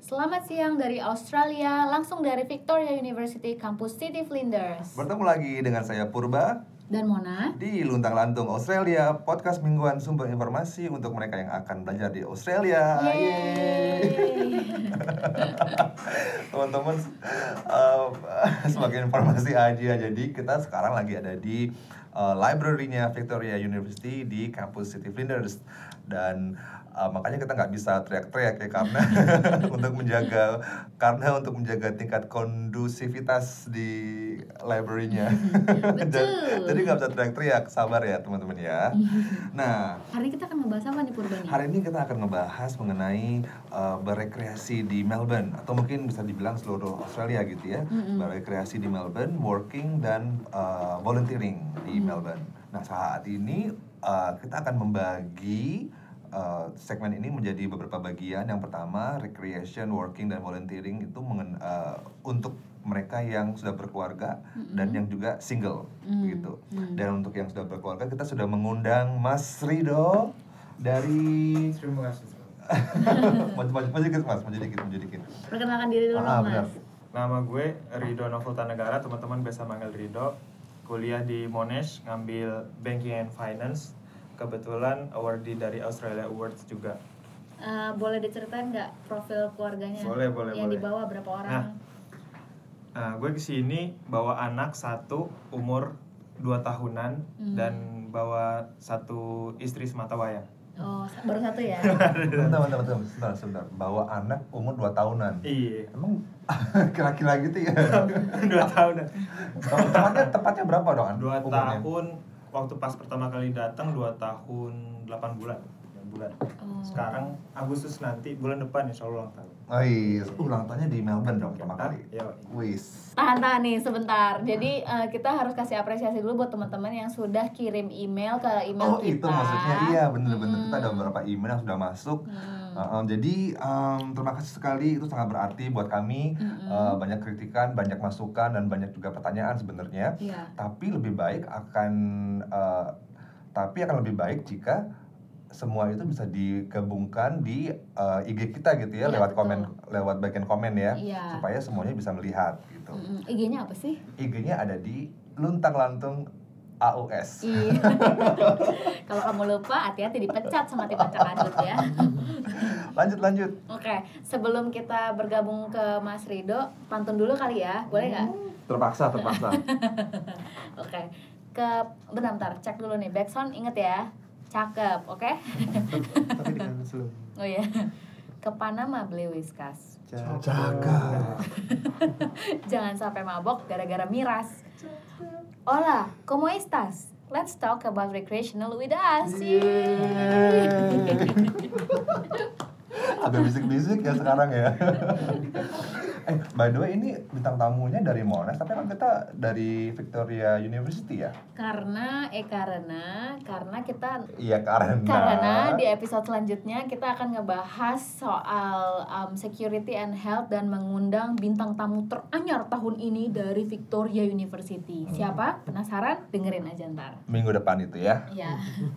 Selamat siang dari Australia, langsung dari Victoria University, kampus City Flinders. Bertemu lagi dengan saya Purba Dan Mona di Luntang Lantung Australia, podcast mingguan sumber informasi untuk mereka yang akan belajar di Australia. Yeay. Teman-teman, sebagai informasi aja, jadi kita sekarang lagi ada di library-nya Victoria University di kampus City Flinders. Dan makanya kita nggak bisa teriak-teriak ya karena untuk menjaga tingkat kondusivitas di library-nya. Jadi nggak bisa teriak-teriak, sabar ya teman-teman ya. Nah, hari ini kita akan ngebahas apa nih Purba nih? Hari ini kita akan ngebahas mengenai berekreasi di Melbourne, atau mungkin bisa dibilang seluruh Australia gitu ya. Berekreasi di Melbourne, working dan volunteering di Melbourne. Nah, saat ini kita akan membagi segmen ini menjadi beberapa bagian. Yang pertama, recreation, working, dan volunteering itu untuk mereka yang sudah berkeluarga dan yang juga single gitu. Dan untuk yang sudah berkeluarga, kita sudah mengundang Mas Rido dari Terima kasih. maju dikit. Perkenalkan diri dulu dong, benar. Mas. Nama gue Rido Novelta Negara, teman-teman biasa manggil Rido. Kuliah di Monash, ngambil Banking and Finance. Kebetulan awardee dari Australia Awards juga. Boleh diceritain nggak profil keluarganya? Boleh. Yang dibawa berapa orang? Nah, gue kesini bawa anak satu umur 2 tahunan dan bawa satu istri sematawayang. Oh, baru satu ya? Bentar, sebentar. Bawa anak umur 2 tahunan. Iya. Emang kira-kira gitu ya? 2 tahunan. Tepatnya berapa dong? 2 umurnya? tahun, waktu pas pertama kali datang 2 tahun 8 bulan. Sekarang Agustus nanti, bulan depan insya Allah ulang tahun. Oh iya, ulang tahunnya di Melbourne dong pertama kali. Iya. Wis. Tahan nih sebentar. Jadi kita harus kasih apresiasi dulu buat teman-teman yang sudah kirim email ke email Oh kita. itu maksudnya, iya bener-bener kita ada beberapa email yang sudah masuk. Jadi terima kasih sekali, itu sangat berarti buat kami. Banyak kritikan, banyak masukan, dan banyak juga pertanyaan sebenarnya. Iya. Tapi akan lebih baik jika semua itu bisa digabungkan di IG kita gitu ya, Iya, lewat betul. komen, lewat bagian komen ya, Iya. supaya semuanya bisa melihat gitu. IG-nya apa sih? IG-nya ada di Luntang Lantung AUS. Iya. Kalau kamu lupa, hati-hati dipecat sama tim acak adut ya. Lanjut. Oke, sebelum kita bergabung ke Mas Rido, pantun dulu kali ya, boleh nggak? Terpaksa. Oke, bentar, cek dulu nih, backsound inget ya, cakep, oke? Tapi dengan slow. Oh iya, ke Panama beli whiskas. Cakep. Jangan sampai mabok gara-gara miras. Hola, ¿cómo estás? Let's talk about recreational with us. Agak bisik-bisik ya sekarang ya. By the way, ini bintang tamunya dari Monash, tapi kan kita dari Victoria University ya? Karena kita Iya, karena di episode selanjutnya kita akan ngebahas soal security and health dan mengundang bintang tamu teranyar tahun ini dari Victoria University. Siapa? Penasaran? Dengerin aja ntar. minggu depan itu ya. Iya.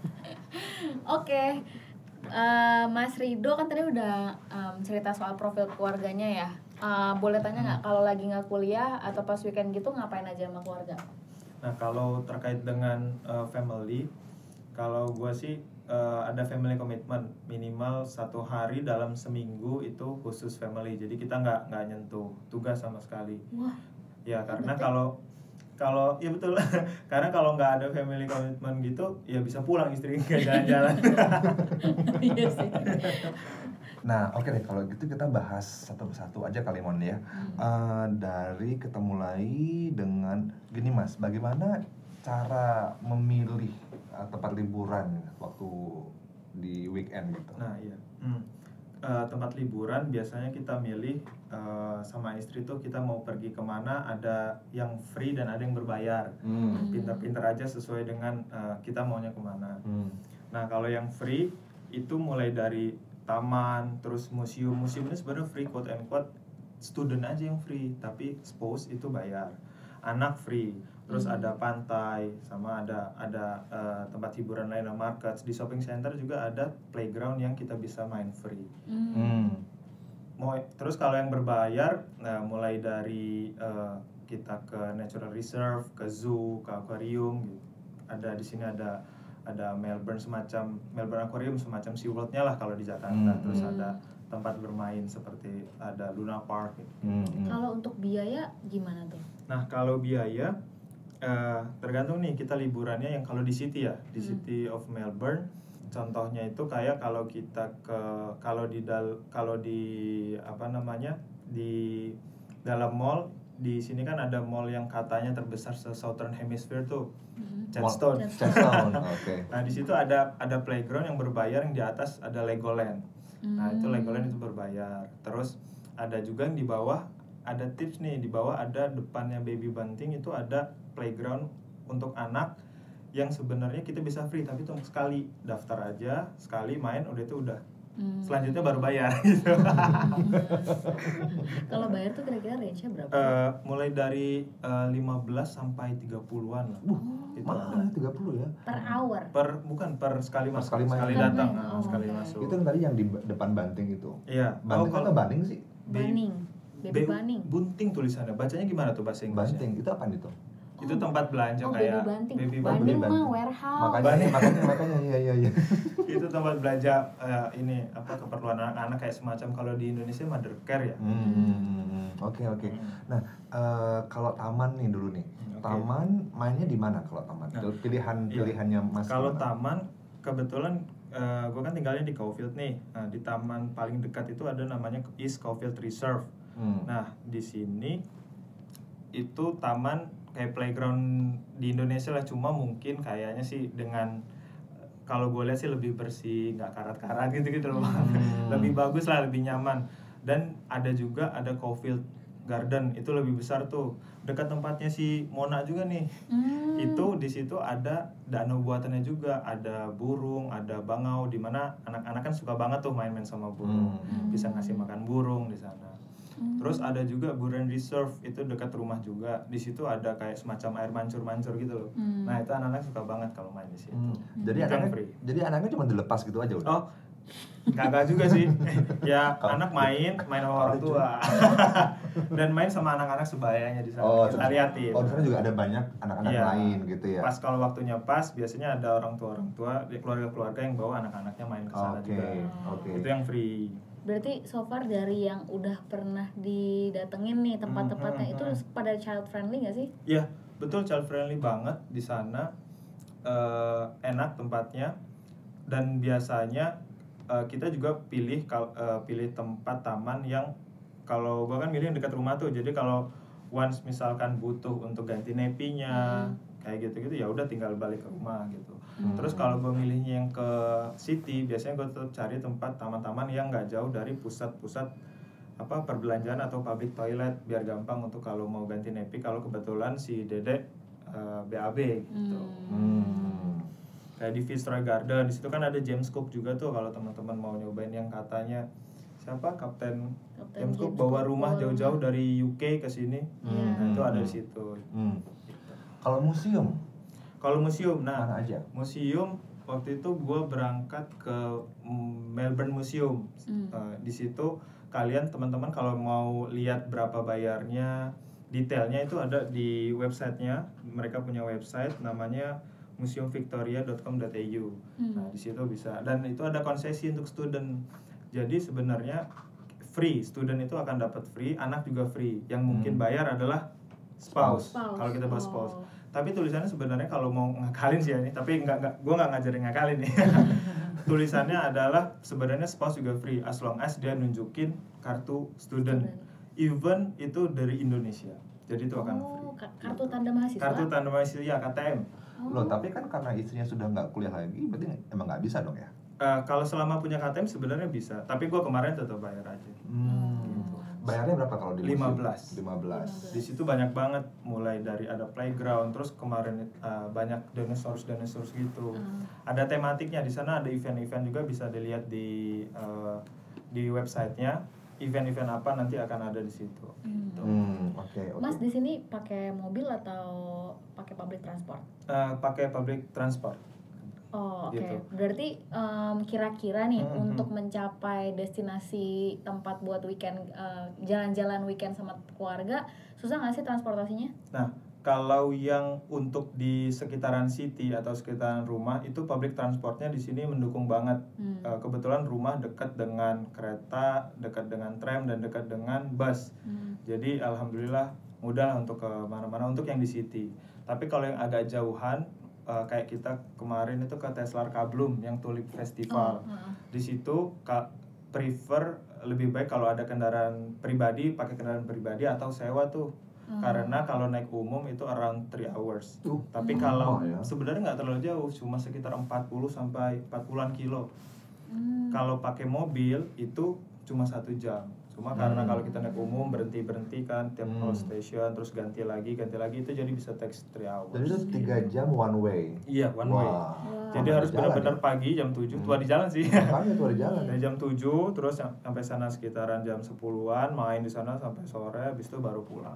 Oke. Mas Rido kan tadi udah cerita soal profil keluarganya ya. Boleh tanya nggak kalau lagi nggak kuliah atau pas weekend gitu ngapain aja sama keluarga? Nah, kalau terkait dengan family, kalau gue sih ada family commitment minimal 1 hari dalam seminggu itu khusus family. Jadi kita nggak nyentuh tugas sama sekali. Wah. Ya karena kalau ya betul. Karena kalau nggak ada family commitment gitu, ya bisa pulang istri nggak jalan-jalan. Iya sih. Nah, oke deh, kalau gitu kita bahas satu persatu aja kali Mon ya. Dari kita mulai dengan gini Mas, bagaimana cara memilih tempat liburan waktu di weekend gitu? Nah iya, tempat liburan biasanya kita milih sama istri tuh kita mau pergi kemana, ada yang free dan ada yang berbayar. Pinter-pinter aja sesuai dengan kita maunya kemana. Nah kalau yang free itu mulai dari taman, terus museum ini sebenarnya free quote and quote, student aja yang free, tapi spouse itu bayar. Anak free, terus ada pantai, sama ada tempat hiburan lain, market. Di shopping center juga ada playground yang kita bisa main free. Mau Terus kalau yang berbayar, nah mulai dari kita ke natural reserve, ke zoo, ke aquarium gitu. Ada di sini ada Melbourne Aquarium semacam SeaWorld-nya lah kalau di Jakarta. Terus ada tempat bermain seperti ada Luna Park gitu. Kalau untuk biaya gimana tuh? Nah, kalau biaya tergantung nih kita liburannya yang kalau di City ya, di City of Melbourne. Contohnya itu kayak kalau kita di dalam mall, di sini kan ada mall yang katanya terbesar se Southern Hemisphere tuh, Chadstone. Okay. Nah, di situ ada playground yang berbayar, yang di atas ada Legoland. Nah, itu Legoland itu berbayar. Terus ada juga yang di bawah, ada tips nih, di bawah ada depannya Baby Bunting itu ada playground untuk anak yang sebenarnya kita bisa free, tapi itu sekali daftar aja, sekali main udah selanjutnya baru bayar gitu. Kalau bayar tuh kira-kira range-nya berapa? Mulai dari 15 sampai 30-an lah. Itu mahal 30 ya? Per hour? Per sekali masuk, sekali datang, sekali masuk. Itu yang tadi yang di depan Banting itu. Iya. Banting atau Baning sih? Baning. Baby Bunting. Bunting tulisannya. Bacanya gimana tuh bahasa Inggrisnya? Banting itu apa itu? Itu tempat belanja kayak Baby Bunting mah warehouse. Makanya iya. Itu tempat belanja ini keperluan anak-anak kayak semacam kalau di Indonesia mother care ya. Oke. Nah, kalau taman nih dulu nih. Taman mainnya di mana kalau taman? Pilihannya Mas. Kalau taman kebetulan gue kan tinggalnya di Caulfield nih. Nah, di taman paling dekat itu ada namanya East Caulfield Reserve. Nah, di sini itu taman kayak playground di Indonesia lah, cuma mungkin kayaknya sih dengan kalau gue lihat sih lebih bersih, nggak karat-karat gitu loh. Lebih bagus lah, lebih nyaman. Dan ada Caulfield Garden, itu lebih besar tuh, dekat tempatnya si Mona juga nih. Itu di situ ada danau buatannya juga, ada burung, ada bangau, di mana anak-anak kan suka banget tuh main-main sama burung. Bisa ngasih makan burung di sana. Terus ada juga Buran Reserve, itu dekat rumah juga. Di situ ada kayak semacam air mancur-mancur gitu loh. Nah, itu anak-anak suka banget kalau main di situ. Jadi anaknya cuma dilepas gitu aja udah. Oh, kagak juga sih. Ya, anak main sama orang tua. Dan main sama anak-anak sebayanya di sana. Kita liatin. Oh, di sana juga ada banyak anak-anak lain gitu ya. Pas kalau waktunya pas, biasanya ada orang tua, keluarga-keluarga yang bawa anak-anaknya main ke sana juga. Itu yang free. Berarti so far dari yang udah pernah didatengin nih tempat-tempatnya itu pada child friendly nggak sih? Iya, betul, child friendly banget di sana. Enak tempatnya, dan biasanya kita juga pilih tempat taman yang kalau gua kan milih yang dekat rumah tuh. Jadi kalau once misalkan butuh untuk ganti nepinya kayak gitu-gitu, ya udah tinggal balik ke rumah gitu. Terus kalau gue milihnya yang ke city, biasanya gue tetap cari tempat taman-taman yang nggak jauh dari pusat-pusat perbelanjaan atau public toilet, biar gampang untuk kalau mau ganti nepi kalau kebetulan si Dedek BAB gitu. Kayak di Fitzroy Garden, di situ kan ada James Cook juga tuh, kalau teman-teman mau nyobain yang katanya Kapten James Cook bawa rumah jauh-jauh dari UK ke sini. Nah, itu ada di situ. Kalau museum? Nah, mana aja? Museum waktu itu gue berangkat ke Melbourne Museum. Di situ kalian teman-teman kalau mau lihat berapa bayarnya, detailnya itu ada di websitenya. Mereka punya website namanya museumvictoria.com.au. Nah, di situ bisa, dan itu ada konsesi untuk student. Jadi sebenarnya free, student itu akan dapat free, anak juga free. Yang mungkin bayar adalah spouse. Kalau kita bahas spouse. Tapi tulisannya sebenarnya kalau mau ngakalin sih ya ini, tapi gue nggak ngajarin ngakalin nih. Tulisannya adalah sebenarnya spouse juga free as long as dia nunjukin kartu student. Even itu dari Indonesia. Jadi itu akan free. Kartu tanda mahasiswa? Kartu tanda mahasiswa, ya, KTM. Loh, tapi kan karena istrinya sudah nggak kuliah lagi, berarti emang nggak bisa dong ya? Kalau selama punya KTM sebenarnya bisa, tapi gue kemarin tetap bayar aja. Gitu. Bayarnya berapa kalau di 15. Di situ banyak banget, mulai dari ada playground, terus kemarin banyak dinosaurus gitu. Ada tematiknya di sana, ada event-event juga bisa dilihat di websitenya. Event-event apa nanti akan ada di situ. Gitu. Okay. Mas di sini pakai mobil atau pakai public transport? Pakai public transport. Oh, oke. Gitu. Berarti kira-kira nih untuk mencapai destinasi tempat buat weekend, jalan-jalan weekend sama keluarga, susah nggak sih transportasinya? Nah, kalau yang untuk di sekitaran city atau sekitaran rumah itu public transportnya di sini mendukung banget. Kebetulan rumah dekat dengan kereta, dekat dengan tram, dan dekat dengan bus. Jadi alhamdulillah mudah untuk ke mana-mana untuk yang di city. Tapi kalau yang agak jauhan, kayak kita kemarin itu ke Teslar Kablum yang Tulip Festival. Di situ prefer lebih baik kalau ada kendaraan pribadi, pakai kendaraan pribadi atau sewa tuh. Karena kalau naik umum itu around 3 hours. Tapi kalau sebenarnya nggak terlalu jauh, cuma sekitar 40 sampai 40-an kilo. Kalau pakai mobil itu cuma 1 jam. Cuma karena kalau kita naik umum berhenti kan tiap station, terus ganti lagi itu jadi bisa take 3 hours. Jadi itu 3 jam one way. Iya, one way. Jadi harus benar-benar pagi jam 7 tua di jalan sih. Makanya tua di jalan. Dari jam 7 terus sampai sana sekitaran jam 10-an, main di sana sampai sore, habis itu baru pulang.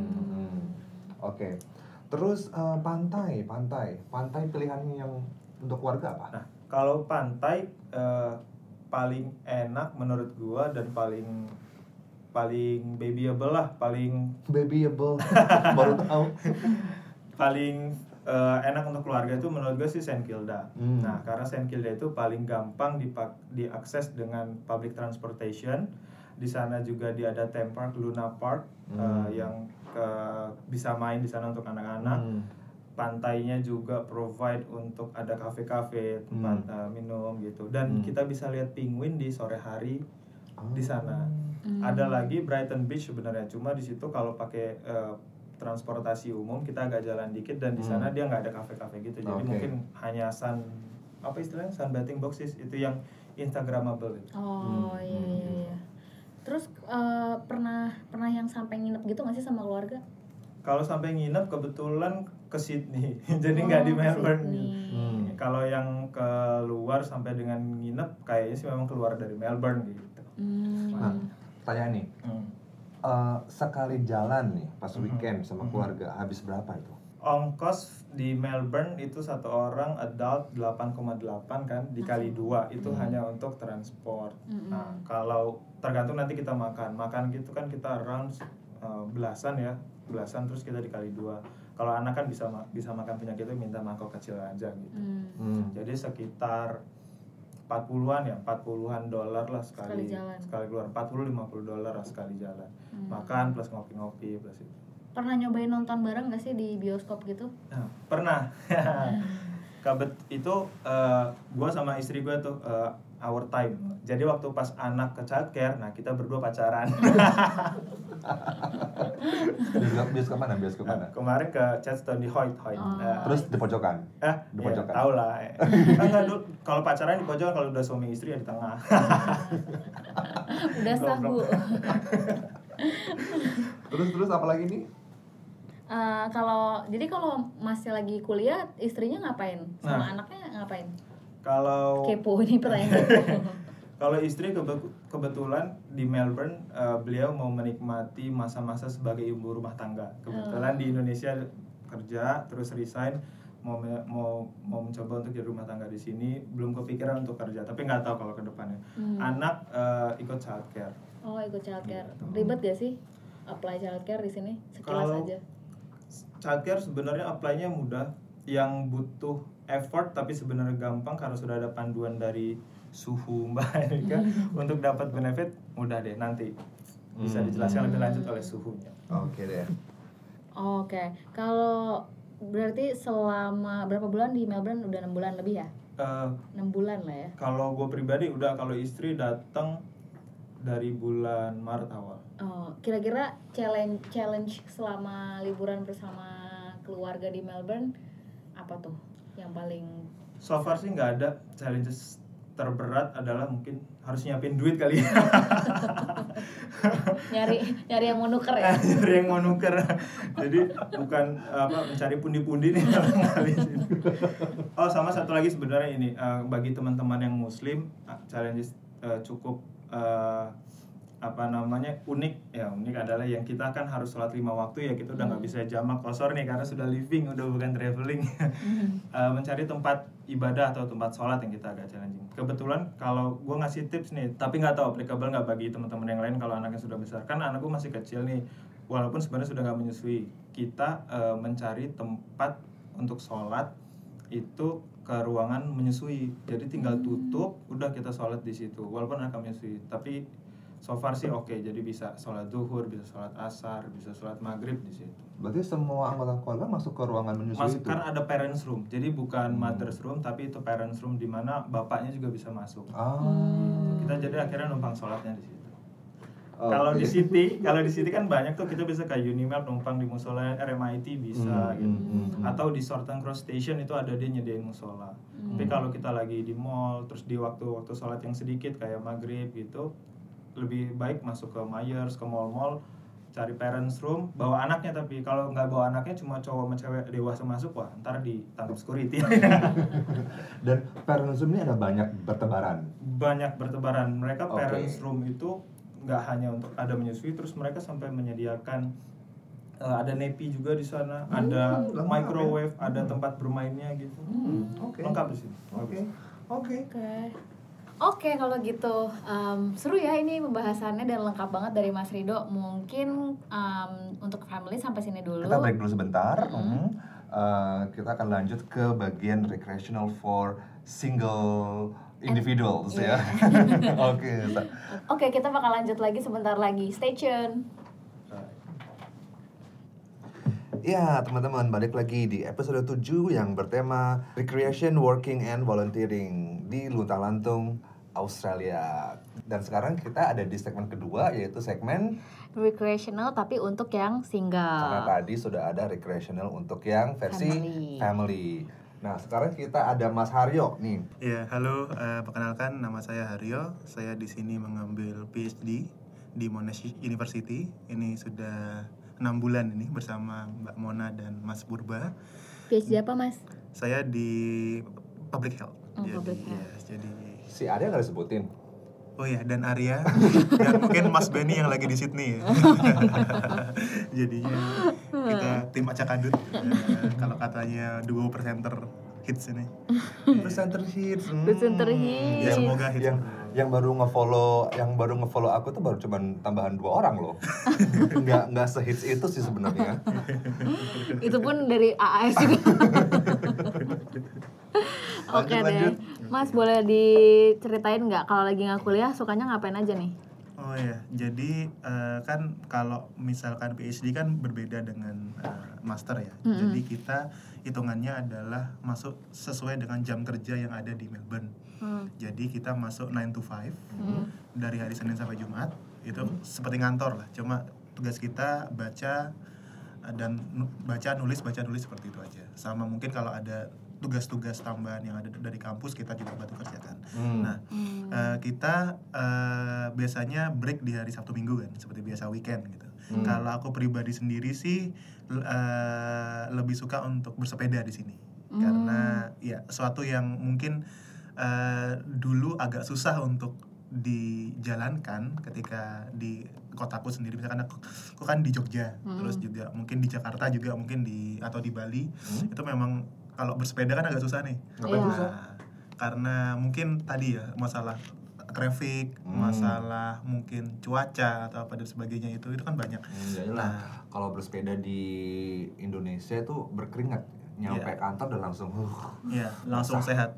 Oke. Terus pantai pilihannya yang untuk keluarga apa? Nah, kalau pantai paling enak menurut gua dan paling babyable lah, babyable baru tahu. Paling enak untuk keluarga itu menurut gue sih St. Kilda. Nah, karena St. Kilda itu paling gampang diakses dengan public transportation. Di sana juga dia ada theme park, Luna Park, yang bisa main di sana untuk anak-anak. Pantainya juga provide untuk ada kafe-kafe, tempat minum gitu. Dan kita bisa lihat penguin di sore hari di sana. Ada lagi Brighton Beach sebenarnya, cuma di situ kalau pakai transportasi umum kita agak jalan dikit, dan di sana dia nggak ada kafe-kafe gitu. Jadi mungkin hanya sunbathing boxes itu yang instagramable itu. Iya. Terus pernah yang sampai nginep gitu nggak sih sama keluarga? Kalau sampai nginep kebetulan ke Sydney, jadi nggak di Melbourne. Kalau yang keluar sampai dengan nginep kayaknya sih memang keluar dari Melbourne gitu. Nah, tanya nih, sekali jalan nih pas weekend sama keluarga habis berapa itu? Ongkos di Melbourne itu satu orang adult 8,8 kan dikali 2 itu hanya untuk transport. Nah, kalau tergantung nanti kita makan gitu kan kita around belasan terus kita dikali 2. Kalau anak kan bisa makan punya kita minta mangkok kecil aja gitu. Jadi sekitar 40-an dolar lah sekali keluar, 40-50 dolar lah sekali jalan. Makan plus ngopi-ngopi plus itu. Pernah nyobain nonton bareng nggak sih di bioskop gitu? Nah, pernah. Itu gue sama istri gue tuh our time. Jadi waktu pas anak ke childcare, nah kita berdua pacaran. Bioskop mana? Kemarin ke Chadstone di Hoyt. Terus di pojokan? Di pojokan. Ya, tahu lah. Kan kalau pacaran di pojokan, kalau udah suami istri ya di tengah. Udah sah, Bu. Terus apa lagi nih? Kalau masih lagi kuliah, istrinya ngapain? Sama anaknya ngapain? Kalau kepo ini pertanyaan. Kalau istri kebetulan di Melbourne, beliau mau menikmati masa-masa sebagai ibu rumah tangga. Kebetulan di Indonesia kerja terus resign, mau mencoba untuk jadi rumah tangga di sini. Belum kepikiran untuk kerja, tapi nggak tahu kalau ke depannya. Anak ikut childcare. Oh, ikut childcare. Ribet gak sih apply childcare di sini? Sekilas aja. Childcare sebenarnya apply-nya mudah. Yang butuh effort tapi sebenarnya gampang karena sudah ada panduan dari suhu Mbak Erika. Untuk dapat benefit mudah deh, nanti bisa dijelaskan lebih lanjut oleh suhunya. Oke deh. Oke. Kalau berarti selama berapa bulan di Melbourne? Udah 6 bulan lebih ya? 6 bulan lah ya. Kalau gue pribadi udah, kalau istri datang dari bulan Maret awal. Kira-kira challenge selama liburan bersama keluarga di Melbourne apa tuh yang paling? So far sih nggak ada. Challenges terberat adalah mungkin harus nyiapin duit kali ya. nyari yang mau nuker ya. Nyari yang mau nuker. Jadi bukan mencari pundi-pundi nih kali ini. Oh, sama satu lagi sebenarnya ini bagi teman-teman yang muslim, challenges cukup unik adalah yang kita kan harus sholat 5 waktu ya, kita udah nggak bisa jamak qasar nih karena sudah living, udah bukan traveling. Mencari tempat ibadah atau tempat sholat yang kita agak challenging. Kebetulan kalau gue ngasih tips nih, tapi nggak tahu applicable nggak bagi teman-teman yang lain kalau anaknya sudah besar. Kan anak gue masih kecil nih, walaupun sebenarnya sudah nggak menyusui. Kita mencari tempat untuk sholat itu ke ruangan menyusui, jadi tinggal tutup, udah kita sholat di situ. Walaupun anak menyusui, tapi so far sih oke. Jadi bisa sholat zuhur, bisa sholat asar, bisa sholat maghrib di situ. Berarti semua anggota keluarga masuk ke ruangan menyusui itu? Kan ada parents room, jadi bukan mother's room, tapi itu parents room di mana bapaknya juga bisa masuk. Kita jadi akhirnya numpang sholatnya di situ. Kalau di city kan banyak tuh, kita bisa kayak Unimap numpang di musola, RMIT bisa gitu. Atau di Southern Cross Station itu ada dia nyediain musola. Tapi kalau kita lagi di mall, terus di waktu-waktu sholat yang sedikit kayak maghrib gitu, lebih baik masuk ke Myers, ke mall-mall, cari parents room, bawa anaknya. Tapi kalau nggak bawa anaknya, cuma cowok sama cewek dewasa masuk, wah ntar ditangkap security. Dan parents room ini ada banyak bertebaran? Banyak bertebaran. Mereka parents room itu nggak hanya untuk ada menyusui, terus mereka sampai menyediakan ada nepi juga di sana, ada microwave, ada tempat bermainnya gitu. Lengkap di sini. Oke, kalau gitu seru ya ini pembahasannya dan lengkap banget dari Mas Rido. Mungkin untuk family sampai sini dulu. Kita break dulu sebentar. Kita akan lanjut ke bagian recreational for single individuals ya. Oke, kita bakal lanjut lagi sebentar lagi. Stay tune. Ya, teman-teman, balik lagi di episode 7 yang bertema Recreation, Working, and Volunteering di Luntalantung, Australia. Dan sekarang kita ada di segmen kedua, yaitu segmen recreational tapi untuk yang single. Karena tadi sudah ada recreational untuk yang versi family. Nah, sekarang kita ada Mas Haryo nih. Ya, halo, perkenalkan nama saya Haryo. Saya di sini mengambil PhD di Monash University. Ini sudah 6 bulan ini bersama Mbak Mona dan Mas Purba. PhD apa, Mas? Saya di Public Health. Public Health. Ya, jadi Si Arya nggak disebutin? Oh ya, dan Arya dan mungkin Mas Benny yang lagi di Sydney ya. Jadinya kita tim acak adut. Kalau katanya duo presenter hits ini. Presenter hits. Presenter hits. Ya, semoga hits. Yang baru ngefollow aku tuh baru cuman tambahan 2 orang loh. nggak sehits itu sih sebenarnya. Itu pun dari AAS juga. Oke deh, Mas boleh diceritain nggak kalau lagi nggak kuliah sukanya ngapain aja nih? Oh ya, jadi kan kalau misalkan PhD kan berbeda dengan master ya. Jadi kita hitungannya adalah masuk sesuai dengan jam kerja yang ada di Melbourne. Jadi kita masuk 9 to 5 dari hari Senin sampai Jumat. Itu seperti ngantor lah, cuma tugas kita baca nulis seperti itu aja. Sama mungkin kalau ada tugas-tugas tambahan yang ada dari kampus kita juga bantu kerjakan. Nah, kita biasanya break di hari Sabtu Minggu kan, seperti biasa weekend gitu. Kalau aku pribadi sendiri sih lebih suka untuk bersepeda di sini, karena ya suatu yang mungkin dulu agak susah untuk dijalankan ketika di kotaku sendiri. Misalkan aku kan di Jogja, terus juga mungkin di Jakarta juga mungkin atau di Bali, itu memang kalau bersepeda kan agak susah nih. Karena mungkin tadi ya masalah traffic, masalah mungkin cuaca atau apa dan sebagainya itu kan banyak. Nah, kalau bersepeda di Indonesia itu berkeringat, nyampe kantor dan langsung langsung sehat.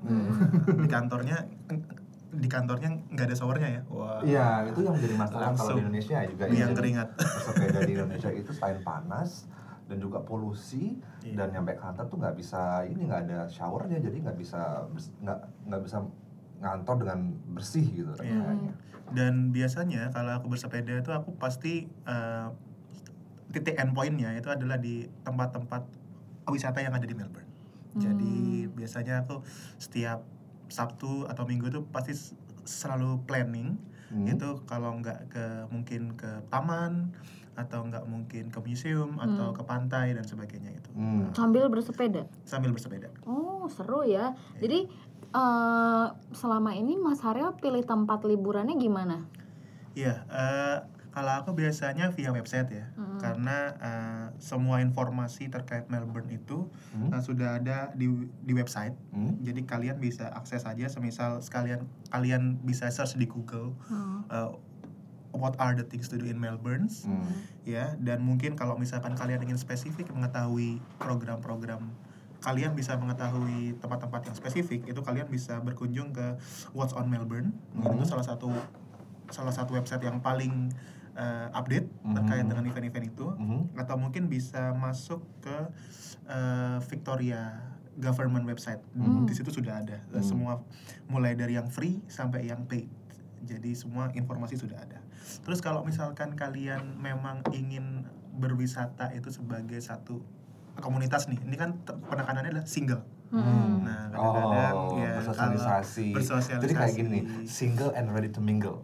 Di kantornya nggak ada showernya ya. Wah. Iya, itu yang menjadi masalah kalau di Indonesia juga. Yang keringat. Bersepeda di Indonesia itu selain panas dan juga polusi, dan nyampe kantor tuh nggak ada showernya, jadi nggak bisa ngantor dengan bersih gitu. Dan biasanya kalau aku bersepeda itu aku pasti titik endpointnya itu adalah di tempat-tempat wisata yang ada di Melbourne. Jadi biasanya aku setiap Sabtu atau Minggu itu pasti selalu planning. Itu kalau nggak mungkin ke taman, atau nggak mungkin ke museum, atau ke pantai dan sebagainya itu. Sambil bersepeda? Sambil bersepeda. Oh, seru ya. Jadi selama ini Mas Haryo pilih tempat liburannya gimana? Iya, kalau aku biasanya via website ya, karena semua informasi terkait Melbourne itu sudah ada di website. Jadi kalian bisa akses aja, semisal sekalian kalian bisa search di Google what are the things to do in Melbourne, ya. Dan mungkin kalau misalkan kalian ingin spesifik mengetahui program-program, kalian bisa mengetahui tempat-tempat yang spesifik, itu kalian bisa berkunjung ke What's on Melbourne. Itu salah satu website yang paling update terkait dengan event-event itu. Atau mungkin bisa masuk ke Victoria government website. Di situ sudah ada semua, mulai dari yang free sampai yang paid. Jadi semua informasi sudah ada. Terus kalau misalkan kalian memang ingin berwisata itu sebagai satu komunitas nih, ini kan penekanannya adalah single. Nah, kadang-kadang ya bersosialisasi. Jadi kayak gini nih, single and ready to mingle.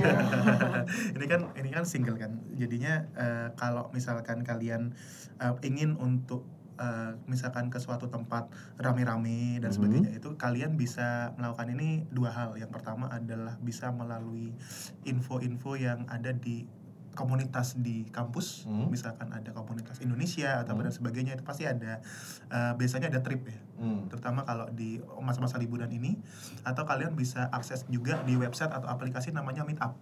ini kan single kan. Jadinya kalau misalkan kalian ingin untuk misalkan ke suatu tempat rame-rame dan sebagainya, itu kalian bisa melakukan ini dua hal. Yang pertama adalah bisa melalui info-info yang ada di komunitas di kampus, misalkan ada komunitas Indonesia atau dan sebagainya, itu pasti ada biasanya ada trip ya, terutama kalau di masa-masa liburan ini. Atau kalian bisa akses juga di website atau aplikasi namanya Meetup.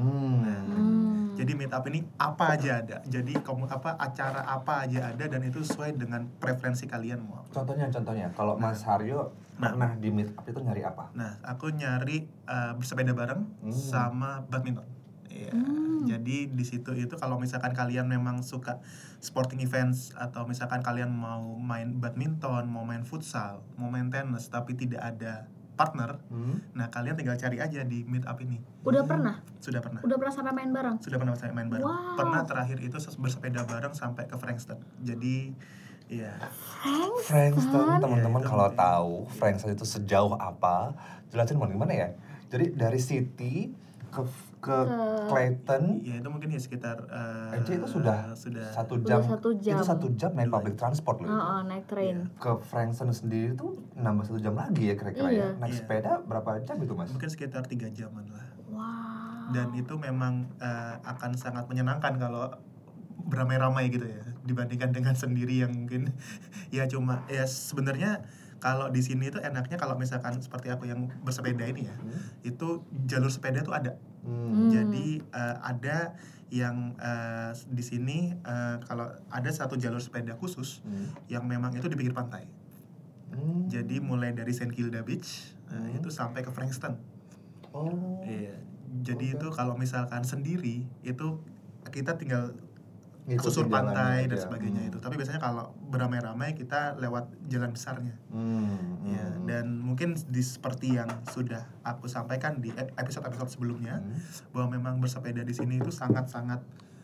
Jadi Meetup ini apa aja ada, jadi acara apa aja ada, dan itu sesuai dengan preferensi kalian mau. Contohnya kalau Mas Haryo pernah di Meetup itu nyari apa? Nah, aku nyari bersepeda bareng sama badminton. Ya, jadi di situ itu kalau misalkan kalian memang suka sporting events, atau misalkan kalian mau main badminton, mau main futsal, mau main tenis tapi tidak ada partner, nah kalian tinggal cari aja di Meetup ini. Udah pernah? Sudah pernah. Udah pernah sampai main bareng? Sudah pernah sampai main bareng. Wow. Pernah terakhir itu bersepeda bareng sampai ke Frankston. Jadi ya. Frankston, teman-teman kalau tahu Frankston itu sejauh apa, jelasin gimana ya? Jadi dari City ke Clayton, ya itu mungkin ya sekitar itu sudah 1 jam. Itu 1 jam naik public transport loh. Naik train. Ke Frankston sendiri itu nambah 1 jam lagi ya kira-kira ya. Naik sepeda berapa jam itu Mas? Mungkin sekitar 3 jaman lah. Wow. Dan itu memang akan sangat menyenangkan kalau beramai-ramai gitu ya, dibandingkan dengan sendiri yang mungkin ya cuma ya. Sebenarnya kalau di sini itu enaknya kalau misalkan seperti aku yang bersepeda ini ya, itu jalur sepeda tuh ada. Jadi ada yang di sini kalau ada satu jalur sepeda khusus yang memang itu di pinggir pantai. Jadi mulai dari St. Kilda Beach itu sampai ke Frankston. Iya. Jadi itu kalau misalkan sendiri itu kita tinggal susur pantai dan sebagainya itu. Tapi biasanya kalau beramai-ramai kita lewat jalan besarnya. Ya, dan mungkin seperti yang sudah aku sampaikan di episode-episode sebelumnya, bahwa memang bersepeda di sini itu sangat-sangat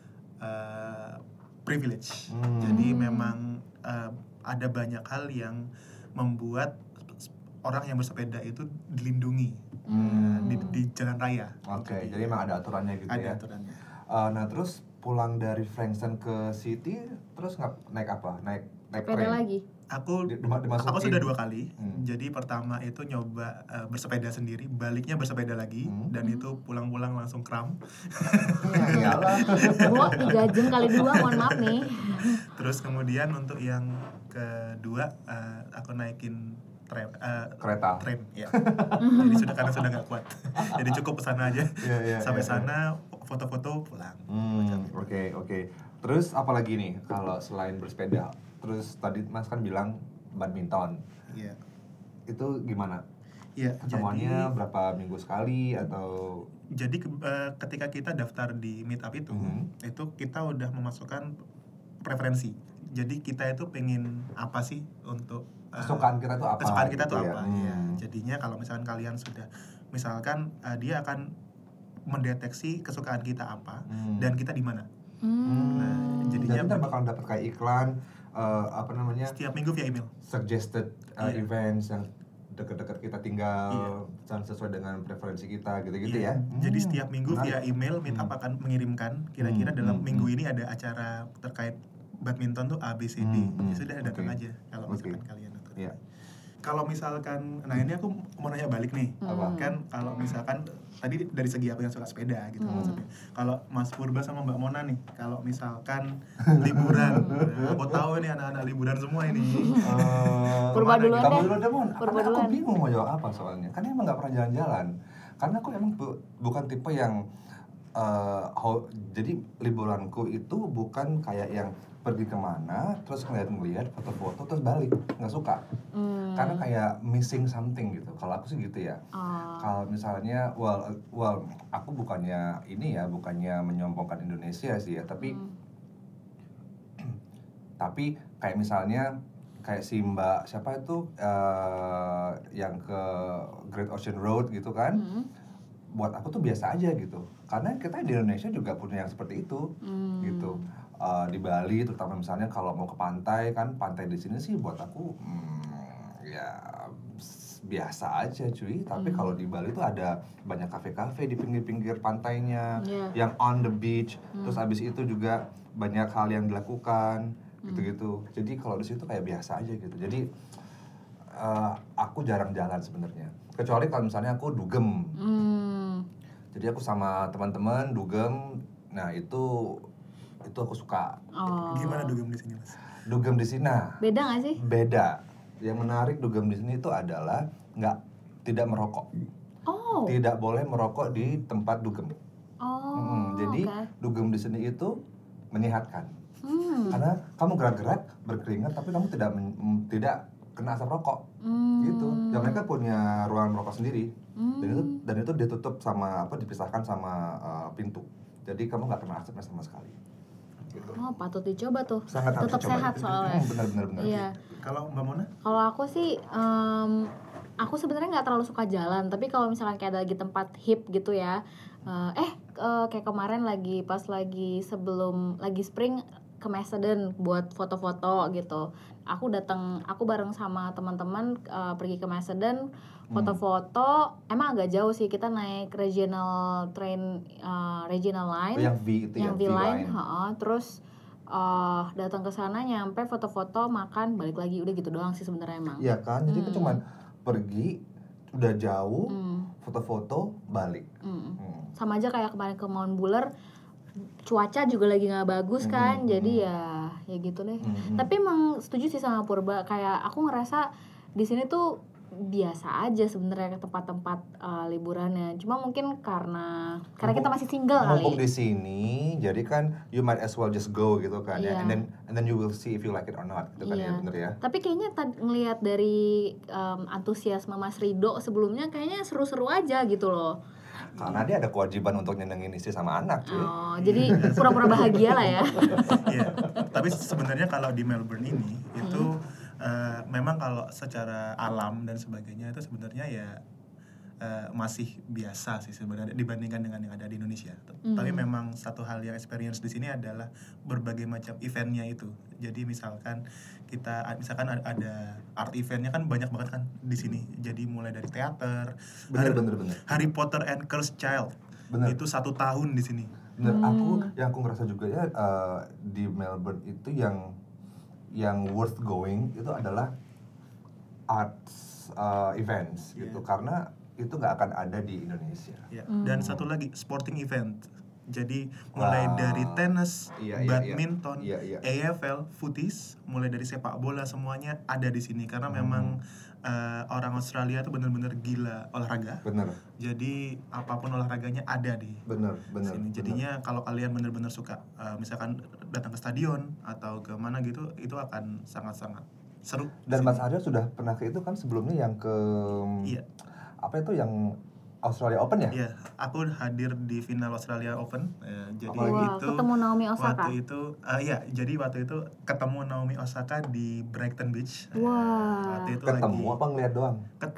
privilege. Jadi memang ada banyak hal yang membuat orang yang bersepeda itu dilindungi di jalan raya. Oke, jadi memang ada aturannya gitu ya. Ada aturannya. Nah terus pulang dari Frankston ke City, terus naik apa? Naik sepeda train lagi? Aku sudah 2 kali. Jadi pertama itu nyoba bersepeda sendiri, baliknya bersepeda lagi, dan itu pulang-pulang langsung kram. Iyalah. 3 jam kali 2, mohon maaf nih. Terus kemudian untuk yang kedua aku naikin kereta. Tram, ya. Jadi karena sudah nggak kuat. Jadi cukup kesana aja. Sampai sana foto-foto pulang. Oke. Terus apalagi nih kalau selain bersepeda? Terus tadi Mas kan bilang badminton. Iya. Itu gimana? Iya. Ketemuannya berapa minggu sekali atau? Jadi ketika kita daftar di Meetup itu kita udah memasukkan preferensi. Jadi kita itu pengen apa sih untuk kesukaan kita tuh apa? Kesukaan kita gitu tuh apa? Ya. Jadinya kalau misalkan kalian sudah, misalkan dia akan mendeteksi kesukaan kita apa dan kita di mana. Nah, jadinya kita bakal dapat kayak iklan setiap minggu via email. Suggested events yang dekat-dekat kita tinggal dan sesuai dengan preferensi kita gitu-gitu ya. Jadi setiap minggu via email Meetup akan mengirimkan kira-kira dalam minggu ini ada acara terkait badminton tuh ABCD. Ya sudah datang aja kalau misalkan kalian. Iya. Kalau misalkan, nah ini aku mau nanya balik nih, kan kalau misalkan tadi dari segi aku yang suka sepeda gitu maksudnya. Kalau Mas Purba sama Mbak Mona nih, kalau misalkan liburan, aku tahu nih anak-anak liburan semua ini. Purba duluan Kamu deh. dulu deh, Mon. Purba Karena aku duluan. bingung mau jawab apa soalnya. Karena emang nggak pernah jalan-jalan. Karena aku emang bukan tipe yang jadi liburanku itu bukan kayak yang pergi kemana terus ngeliat foto-foto terus balik, nggak suka. Karena kayak missing something gitu. Kalau aku sih gitu ya. Kalau misalnya well aku bukannya menyombongkan Indonesia sih ya, tapi tapi kayak misalnya kayak si Mbak siapa itu yang ke Great Ocean Road gitu kan. Buat aku tuh biasa aja gitu. Karena kita di Indonesia juga punya yang seperti itu gitu. Di Bali terutama misalnya kalau mau ke pantai kan, pantai di sini sih buat aku ya biasa aja cuy. Tapi kalau di Bali tuh ada banyak kafe-kafe di pinggir-pinggir pantainya yang on the beach. Terus abis itu juga banyak hal yang dilakukan gitu-gitu. Jadi kalau di situ kayak biasa aja gitu. Jadi aku jarang jalan sebenarnya. Kecuali kalau misalnya aku dugem. Jadi aku sama teman-teman dugem. Nah, itu aku suka. Gimana dugem di sini, Mas? Dugem di sini. Nah, Beda nggak sih? beda. Yang menarik dugem di sini itu adalah tidak merokok. Tidak boleh merokok di tempat dugem. Jadi dugem di sini itu menyehatkan. Karena kamu gerak-gerak, berkeringat, tapi kamu tidak kena asap rokok. Gitu. Dan mereka punya ruangan merokok sendiri. Dan itu ditutup dipisahkan sama pintu. Jadi kamu nggak kena asapnya sama sekali. Gitu. Patut dicoba tuh. Sangat harus tetap dicoba. sehat soalnya. Benar. Iya. Kalau Mbak Mona? Kalau aku sih, aku sebenarnya nggak terlalu suka jalan. Tapi kalau misalkan kayak ada lagi tempat hip gitu ya, kayak kemarin pas sebelum spring ke Macedon buat foto-foto gitu. Aku bareng sama teman-teman pergi ke Macedon, foto-foto. Emang agak jauh sih, kita naik regional line. Yang V itu yang V line. Terus datang ke sana, nyampe, foto-foto, makan, balik lagi, udah gitu doang sih sebenarnya emang. Iya kan, jadi itu cuman pergi udah jauh, foto-foto, balik. Sama aja kayak kemarin ke Mount Buller, cuaca juga lagi nggak bagus kan, jadi ya gitu deh. Tapi emang setuju sih sama Purba, kayak aku ngerasa di sini tuh biasa aja sebenarnya ke tempat-tempat liburannya. Cuma mungkin karena kita masih single kali. Mumpung di sini, jadi kan you might as well just go gitu kan ya. And then you will see if you like it or not gitu kan ya, bener ya. Tapi kayaknya ngelihat dari antusiasme Mas Rido sebelumnya kayaknya seru-seru aja gitu loh. Karena dia ada kewajiban untuk nyenengin istri sama anak cuy. Jadi pura-pura bahagia lah ya. Iya. Tapi sebenarnya kalau di Melbourne ini itu memang kalau secara alam dan sebagainya itu sebenarnya ya masih biasa sih sebenarnya dibandingkan dengan yang ada di Indonesia. Tapi memang satu hal yang experience di sini adalah berbagai macam eventnya itu. Jadi misalkan ada art eventnya kan banyak banget kan di sini. Jadi mulai dari teater, Bener. Harry Potter and Cursed Child. Bener. Itu 1 tahun di sini. Bener, aku ngerasa juga ya di Melbourne itu yang worth going itu adalah arts events gitu, karena itu nggak akan ada di Indonesia. Ya. Dan satu lagi sporting event. Jadi mulai dari tenis, badminton, AFL, footies, mulai dari sepak bola semuanya ada di sini karena memang orang Australia tuh benar-benar gila olahraga. Bener. Jadi apapun olahraganya ada di sini. Jadinya kalau kalian benar-benar suka, misalkan datang ke stadion atau ke mana gitu, itu akan sangat-sangat seru. Dan Mas Aryo sudah pernah ke itu kan sebelumnya yang ke apa itu yang Australia Open ya? Iya, aku hadir di final Australia Open. Jadi itu ketemu Naomi Osaka. Jadi waktu itu ketemu Naomi Osaka di Brighton Beach. Waktu itu ketemu apa ngeliat doang?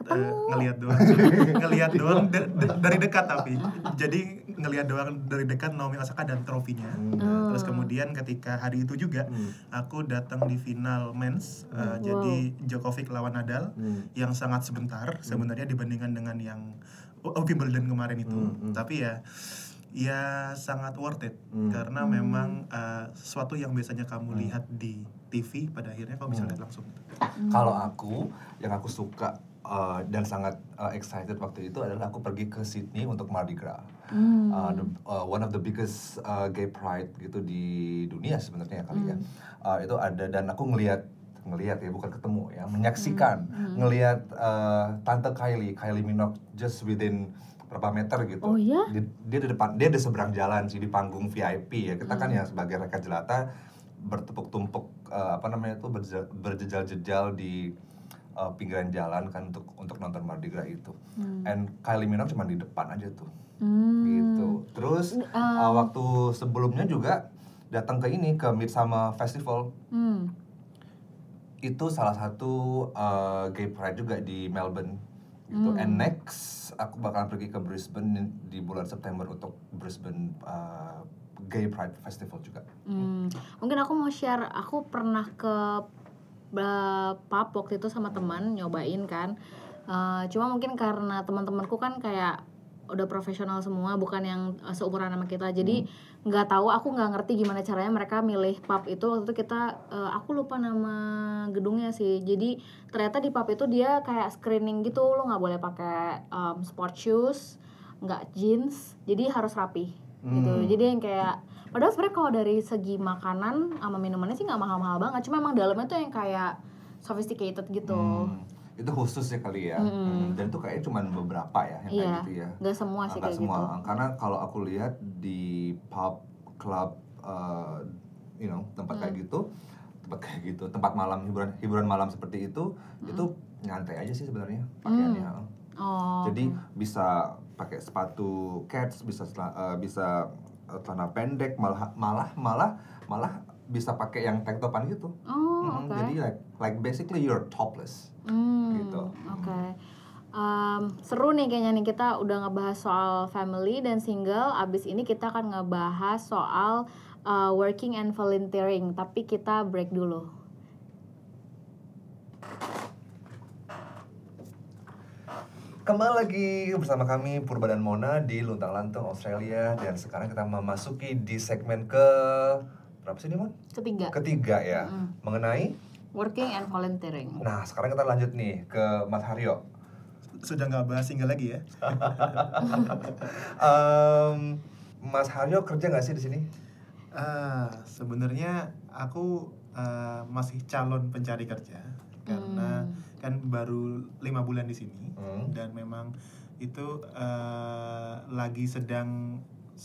Ngeliat doang dari dekat tapi. Jadi ngeliat doang dari dekat Naomi Osaka dan trofinya. Terus kemudian ketika hari itu juga aku datang di final men's. Jadi Djokovic lawan Nadal yang sangat sebentar sebenarnya dibandingkan dengan yang Wimbledon kemarin itu. Tapi ya Ya sangat worth it karena memang sesuatu yang biasanya kamu lihat di TV pada akhirnya kamu bisa lihat langsung. Kalau yang aku suka dan sangat excited waktu itu adalah aku pergi ke Sydney untuk Mardi Gras. One of the biggest gay pride gitu di dunia sebenarnya kali ya. Itu ada dan aku ngelihat ya, bukan ketemu ya, menyaksikan ngelihat tante Kylie Minogue just within berapa meter gitu. Oh ya? Dia di depan, dia di seberang jalan sih di panggung VIP ya. Kita kan ya sebagai rakyat jelata bertumpuk-tumpuk berjejal-jejal di pinggiran jalan kan untuk nonton Mardi Gras itu. And Kylie Minogue cuma di depan aja tuh. Gitu. Terus waktu sebelumnya juga datang ke Midsummer Festival. Itu salah satu gay pride juga di Melbourne gitu. And next aku bakal pergi ke Brisbane di bulan September untuk Brisbane Gay Pride Festival juga. Mungkin aku mau share, aku pernah ke pub waktu itu sama teman nyobain kan. Cuma mungkin karena teman-temanku kan kayak udah profesional semua, bukan yang seumuran sama kita, jadi aku nggak ngerti gimana caranya mereka milih pub itu. Waktu itu kita aku lupa nama gedungnya sih, jadi ternyata di pub itu dia kayak screening gitu, lo nggak boleh pakai sport shoes, nggak jeans, jadi harus rapi gitu. Jadi yang kayak padahal sebenarnya kalau dari segi makanan sama minumannya sih nggak mahal-mahal banget, cuma emang dalamnya tuh yang kayak sophisticated gitu. Itu khusus ya kali ya. Dan itu kayaknya cuma beberapa ya yang kayak gitu ya. Nggak semua sih kayak semua. gitu. Karena kalau aku lihat di pub, club, tempat kayak gitu, tempat malam, hiburan malam seperti itu nyantai aja sih sebenarnya pakaiannya. Jadi bisa pakai sepatu Keds, bisa celana pendek, malah bisa pakai yang tank topan gitu. Jadi like basically you're topless. Gitu. Seru nih kayaknya nih, kita udah ngebahas soal family dan single. Abis ini kita akan ngebahas soal working and volunteering. Tapi kita break dulu. Kembali lagi bersama kami Purba dan Mona di Luntang Lantung Australia. Dan sekarang kita memasuki di segmen berapa sih nih, Mon? Ketiga ya. Mengenai working and volunteering. Nah, sekarang kita lanjut nih ke Mas Haryo. Sudah nggak bahas single lagi ya? Mas Haryo kerja nggak sih di sini? Sebenarnya aku masih calon pencari kerja karena kan baru 5 bulan di sini dan memang itu lagi sedang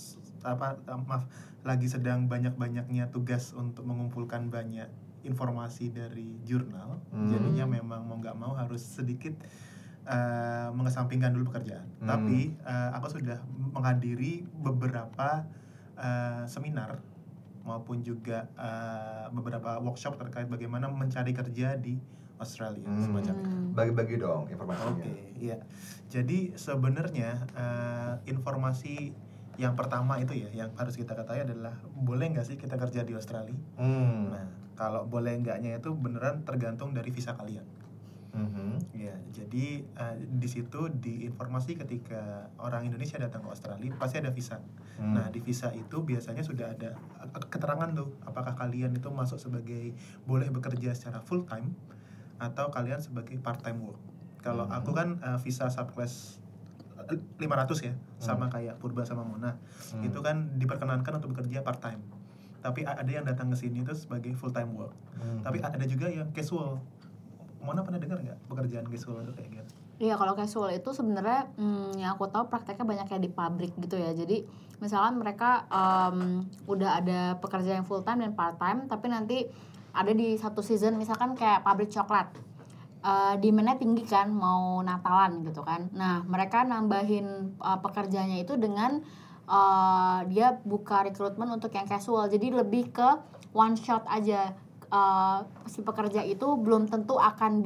banyak-banyaknya tugas untuk mengumpulkan banyak informasi dari jurnal. Jadinya memang mau nggak mau harus sedikit mengesampingkan dulu pekerjaan. Tapi aku sudah menghadiri beberapa seminar maupun juga beberapa workshop terkait bagaimana mencari kerja di Australia semacamnya. Bagi-bagi dong informasinya. Oke, iya. Jadi sebenarnya informasi yang pertama itu ya yang harus kita ketahui adalah boleh nggak sih kita kerja di Australia? Nah, kalau boleh enggaknya itu beneran tergantung dari visa kalian. Ya, jadi di situ di informasi ketika orang Indonesia datang ke Australia pasti ada visa. Nah, di visa itu biasanya sudah ada keterangan tuh apakah kalian itu masuk sebagai boleh bekerja secara full time atau kalian sebagai part time work. Kalau aku kan visa subclass 500 ya, sama kayak Purba sama Mona. Itu kan diperkenankan untuk bekerja part time. Tapi ada yang datang ke sini itu sebagai full time work. Tapi ada juga yang casual. Mona pernah dengar nggak pekerjaan casual itu kayak gitu? Iya, kalau casual itu sebenarnya yang aku tahu prakteknya banyak kayak di pabrik gitu ya. Jadi misalkan mereka udah ada pekerjaan yang full time dan part time, tapi nanti ada di satu season misalkan kayak pabrik coklat. Demand-nya tinggi kan, mau Natalan gitu kan. Nah, mereka nambahin pekerjaannya itu dengan dia buka rekrutmen untuk yang casual. Jadi lebih ke one shot aja. Si pekerja itu belum tentu akan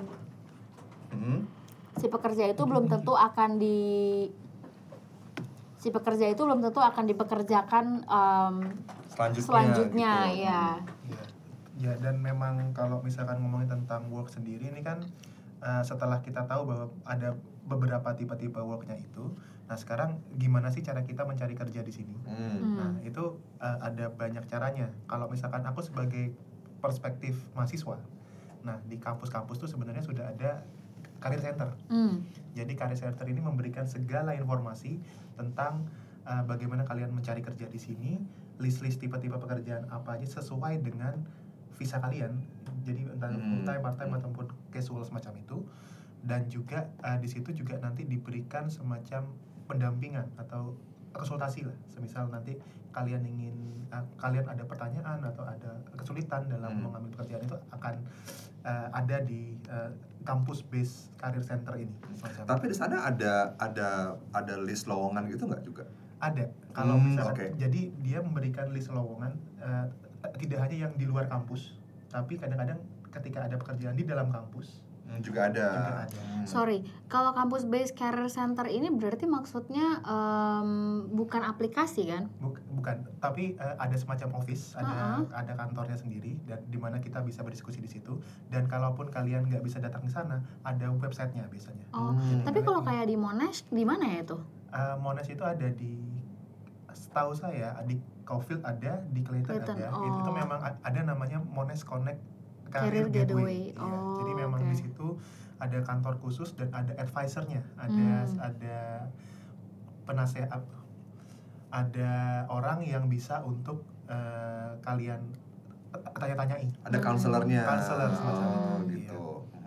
dipekerjakan selanjutnya gitu. Ya, dan memang kalau misalkan ngomongin tentang work sendiri ini kan setelah kita tahu bahwa ada beberapa tipe-tipe worknya itu. Nah sekarang gimana sih cara kita mencari kerja di sini? Nah itu ada banyak caranya. Kalau misalkan aku sebagai perspektif mahasiswa, nah di kampus-kampus tuh sebenarnya sudah ada career center. Jadi career center ini memberikan segala informasi tentang bagaimana kalian mencari kerja di sini, list-list tipe-tipe pekerjaan apa aja sesuai dengan visa kalian. Jadi entah full time, part time ataupun casual semacam itu. Dan juga di situ juga nanti diberikan semacam pendampingan atau konsultasi lah. Semisal nanti kalian ingin kalian ada pertanyaan atau ada kesulitan dalam mengambil pekerjaan itu akan ada di kampus base career center ini. Tapi di sana ada list lowongan gitu nggak juga? Ada. Kalau misalnya jadi dia memberikan list lowongan tidak hanya yang di luar kampus, tapi kadang-kadang ketika ada pekerjaan di dalam kampus juga ada. Sorry, kalau kampus based career center ini berarti maksudnya bukan aplikasi kan? Bukan, tapi ada semacam office, ada kantornya sendiri dan di mana kita bisa berdiskusi di situ. Dan kalaupun kalian nggak bisa datang ke sana, ada websitenya biasanya. Tapi kalau kayak di Monash, di mana ya itu? Monash itu ada di, setahu saya di Caulfield ada, di Clayton ada. Itu memang ada namanya Monash Connect Career Gateway. Ya. Jadi memang di situ ada kantor khusus dan ada advisernya, ada penasehat, ada orang yang bisa untuk kalian tanya-tanyai. Ada counselornya. Counselor semacam itu. Gitu.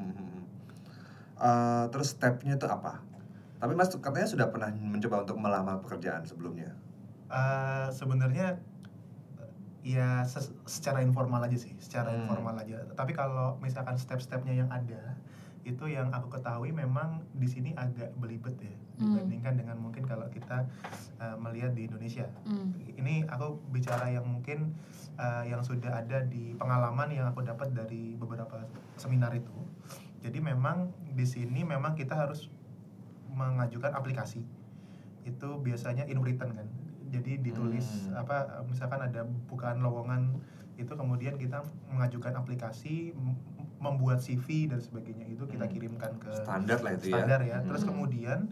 Terus stepnya itu apa? Tapi Mas katanya sudah pernah mencoba untuk melamar pekerjaan sebelumnya. Sebenarnya ya secara informal aja sih, informal aja. Tapi kalau misalkan step-stepnya yang ada, itu yang aku ketahui memang di sini agak belibet ya dibandingkan dengan mungkin kalau kita melihat di Indonesia. Ini aku bicara yang mungkin yang sudah ada di pengalaman yang aku dapat dari beberapa seminar itu. Jadi memang di sini memang kita harus mengajukan aplikasi. Itu biasanya in written kan. Jadi ditulis misalkan ada bukaan lowongan itu, kemudian kita mengajukan aplikasi, membuat CV dan sebagainya, itu kita kirimkan ke standar lah itu standar ya. Terus kemudian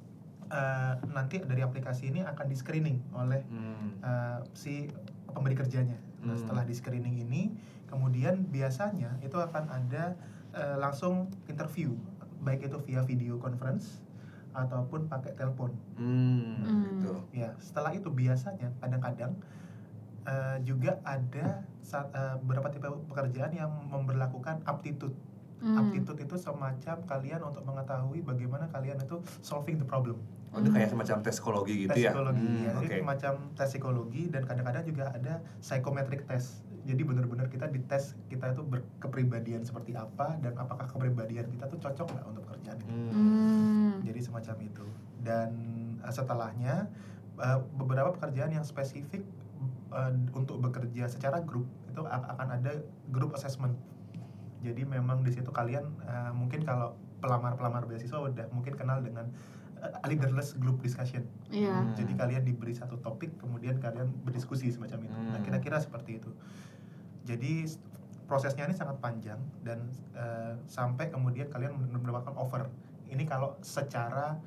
nanti dari aplikasi ini akan di screening oleh si pemberi kerjanya. Nah setelah di screening ini kemudian biasanya itu akan ada langsung interview, baik itu via video conference ataupun pakai telepon. Gitu. Ya, setelah itu biasanya kadang-kadang juga ada beberapa tipe pekerjaan yang memberlakukan aptitude. Aptitude itu semacam kalian untuk mengetahui bagaimana kalian itu solving the problem. Itu kayak semacam tes psikologi gitu tes ya? Psikologi, ya. Itu semacam tes psikologi dan kadang-kadang juga ada psychometric test. Jadi benar-benar kita dites kita itu berkepribadian seperti apa dan apakah kepribadian kita tuh cocok nggak untuk kerjaan itu. Jadi semacam itu. Dan setelahnya beberapa pekerjaan yang spesifik untuk bekerja secara grup itu akan ada group assessment. Jadi memang di situ kalian mungkin kalau pelamar beasiswa udah mungkin kenal dengan leaderless group discussion. Jadi kalian diberi satu topik, kemudian kalian berdiskusi semacam itu. Nah kira-kira seperti itu. Jadi prosesnya ini sangat panjang dan sampai kemudian kalian mendapatkan offer. Ini kalau secara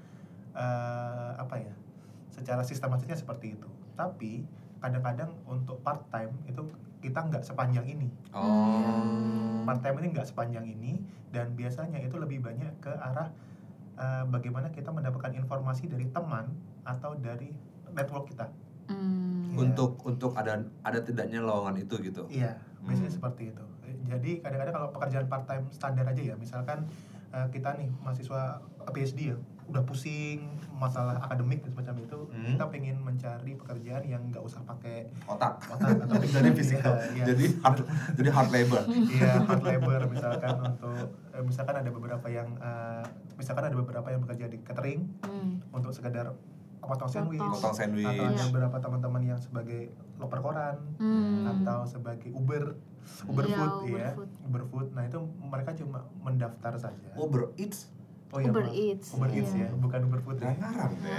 secara sistematisnya seperti itu. Tapi kadang-kadang untuk part time itu kita nggak sepanjang ini. Part time ini nggak sepanjang ini dan biasanya itu lebih banyak ke arah bagaimana kita mendapatkan informasi dari teman atau dari network kita. Untuk ada tidaknya lowongan itu gitu. Iya, biasanya seperti itu. Jadi kadang-kadang kalau pekerjaan part time standar aja ya, misalkan kita nih mahasiswa PhD ya, udah pusing masalah akademik dan semacam itu, kita pengen mencari pekerjaan yang nggak usah pakai otak atau jadi physical. Jadi hard labor. Iya, hard labor misalkan untuk misalkan ada beberapa yang bekerja di catering untuk sekedar potong sandwich, atau ada beberapa teman-teman yang sebagai loper koran atau sebagai Uber food. Nah itu mereka cuma mendaftar saja. Uber Eats. Uber Eats ya, bukan Uber Food. Gak ngarang ya.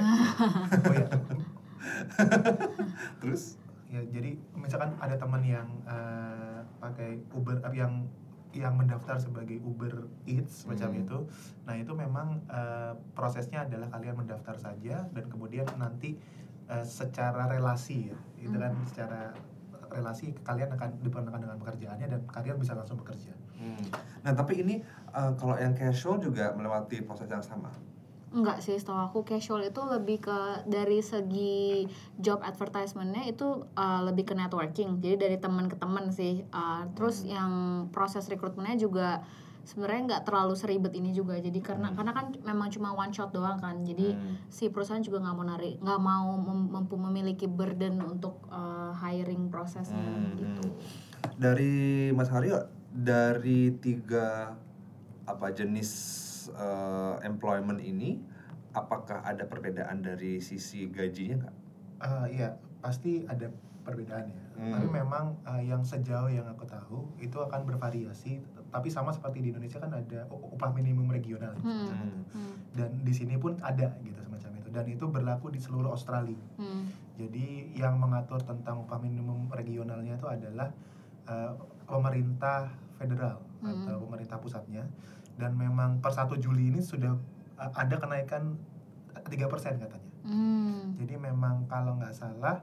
Terus ya jadi misalkan ada teman yang pakai Uber yang yang mendaftar sebagai Uber Eats macam itu. Nah itu memang prosesnya adalah kalian mendaftar saja dan kemudian nanti secara relasi ya, itu kan secara relasi kalian akan diperkenalkan dengan pekerjaannya dan kalian bisa langsung bekerja. Nah tapi ini kalau yang casual juga melewati proses yang sama? Enggak sih, setahu aku casual itu lebih ke dari segi job advertisement-nya itu lebih ke networking. Jadi dari teman ke teman sih. Terus yang proses rekrutmennya juga sebenarnya nggak terlalu seribet ini juga. Jadi karena kan memang cuma one shot doang kan. Jadi si perusahaan juga nggak mau memiliki burden untuk hiring prosesnya gitu. Dari Mas Haryo, dari 3 jenis employment ini, apakah ada perbedaan dari sisi gajinya nggak? Iya, pasti ada perbedaannya. Tapi memang yang sejauh yang aku tahu itu akan bervariasi. Tapi sama seperti di Indonesia kan ada upah minimum regional, dan di sini pun ada gitu semacam itu. Dan itu berlaku di seluruh Australia. Jadi yang mengatur tentang upah minimum regionalnya itu adalah pemerintah federal atau pemerintah pusatnya. Dan memang per 1 Juli ini sudah ada kenaikan 3% katanya. Jadi memang kalau nggak salah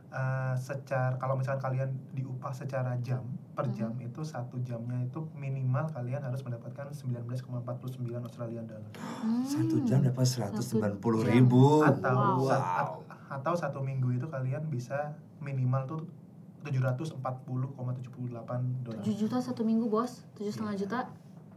kalau misalkan kalian diupah secara jam per jam itu 1 jamnya itu minimal kalian harus mendapatkan 19,49 Australian dollar. 1 jam dapat 190.000. Atau 1 minggu itu kalian bisa minimal tuh 740,78 dolar. 7 juta 1 minggu bos, 7,5 juta.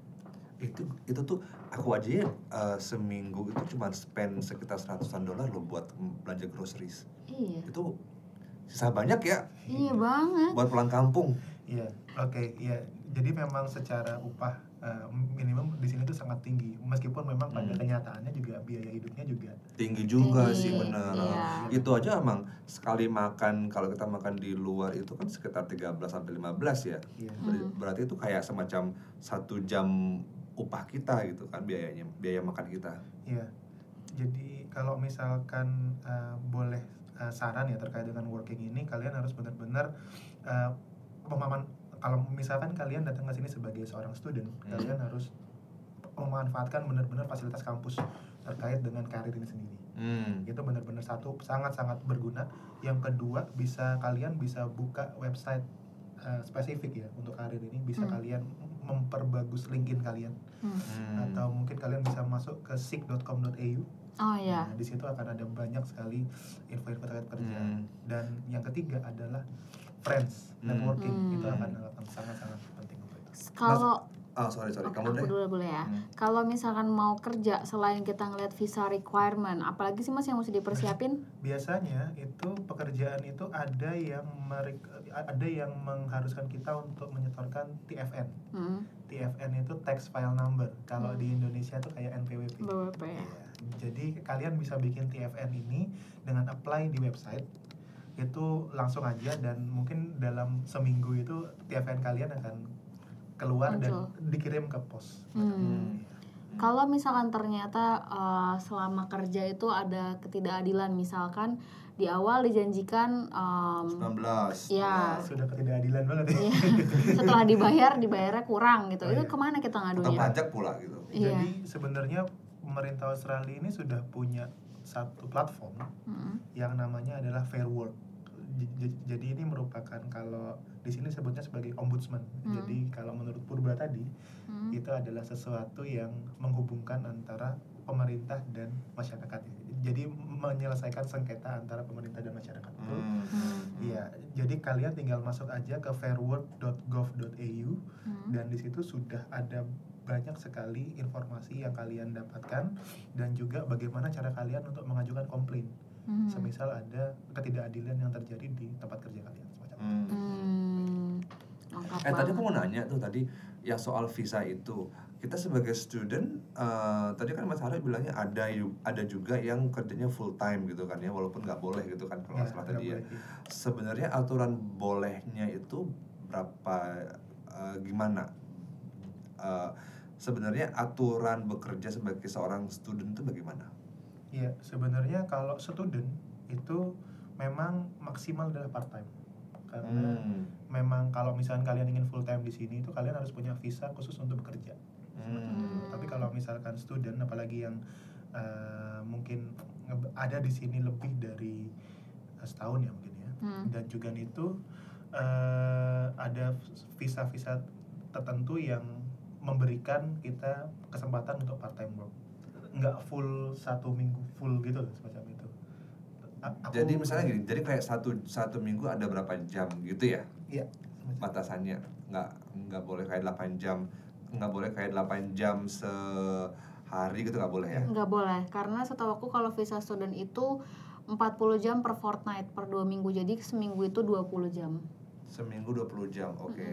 Itu tuh aku aja seminggu itu cuma spend sekitar $100 loh buat belanja groceries. Iya. Itu sisa banyak ya. Iya banget. Buat pulang kampung. Iya, oke, iya. Jadi memang secara upah minimum di sini tuh sangat tinggi. Meskipun memang pada kenyataannya juga biaya hidupnya juga tinggi juga tinggi, sih, benar. iya. Itu aja emang sekali makan, kalau kita makan di luar itu kan sekitar 13-15 ya. Iya. Berarti itu kayak semacam 1 jam upah kita gitu kan, biaya makan kita. Iya. Jadi kalau misalkan boleh saran ya terkait dengan working ini, kalian harus benar-benar pemahaman. Kalau misalkan kalian datang ke sini sebagai seorang student, kalian harus memanfaatkan benar-benar fasilitas kampus terkait dengan karir ini sendiri. Itu benar-benar satu sangat-sangat berguna. Yang kedua, kalian bisa buka website spesifik ya untuk karir ini. Bisa kalian memperbagus LinkedIn kalian, atau mungkin kalian bisa masuk ke seek.com.au. Oh iya. Nah, di situ akan ada banyak sekali info-info terkait kerja. Dan yang ketiga adalah friends, networking. Itu akan sangat-sangat penting untuk itu. Kalau Sorry, aku kamu deh. dulu boleh ya. Kalau misalkan mau kerja selain kita ngeliat visa requirement, apalagi sih Mas yang mesti dipersiapin? Biasanya itu pekerjaan itu ada yang mengharuskan kita untuk menyetorkan TFN. TFN itu tax file number. Kalau di Indonesia itu kayak NPWP. BWP ya. Jadi kalian bisa bikin TFN ini dengan apply di website. Itu langsung aja, dan mungkin dalam seminggu itu TFN kalian akan keluar dan dikirim ke pos. Kalau misalkan ternyata selama kerja itu ada ketidakadilan, misalkan di awal dijanjikan 19. ya Sudah ketidakadilan banget ya. setelah dibayarnya kurang gitu. Itu kemana kita ngadunya? Tetap pajak pula gitu. Iya. Jadi sebenarnya pemerintah Australia ini sudah punya satu platform yang namanya adalah Fair Work. Jadi ini merupakan, kalau di sini sebutnya sebagai ombudsman. Jadi kalau menurut Purba tadi, itu adalah sesuatu yang menghubungkan antara pemerintah dan masyarakat. Jadi menyelesaikan sengketa antara pemerintah dan masyarakat. Iya, jadi kalian tinggal masuk aja ke fairwork.gov.au, dan di situ sudah ada banyak sekali informasi yang kalian dapatkan, dan juga bagaimana cara kalian untuk mengajukan komplain. Semisal ada ketidakadilan yang terjadi di tempat kerja kalian semacam itu. Tadi aku mau nanya tuh tadi yang soal visa itu, kita sebagai student tadi kan Mas Haryo bilangnya ada juga yang kerjanya full time gitu kan ya, walaupun nggak boleh gitu kan kalau nggak salah tadi ya. Sebenarnya aturan bolehnya itu berapa, gimana? Sebenarnya aturan bekerja sebagai seorang student itu bagaimana? Iya, sebenarnya kalau student itu memang maksimal adalah part time. karena memang kalau misalkan kalian ingin full time di sini itu kalian harus punya visa khusus untuk bekerja. Tapi kalau misalkan student, apalagi yang mungkin ada di sini lebih dari setahun ya mungkin ya, dan juga itu ada visa-visa tertentu yang memberikan kita kesempatan untuk part time work, nggak full 1 minggu full gitu loh, semacam itu. Jadi misalnya gini, jadi kayak satu minggu ada berapa jam gitu ya? Iya. Batasannya nggak boleh kayak 8 jam, nggak boleh kayak 8 jam sehari gitu, nggak boleh ya? Nggak boleh, karena setahu aku kalau visa student itu 40 jam per fortnight, per 2 minggu. Jadi seminggu itu 20 jam. Seminggu 20 jam, oke.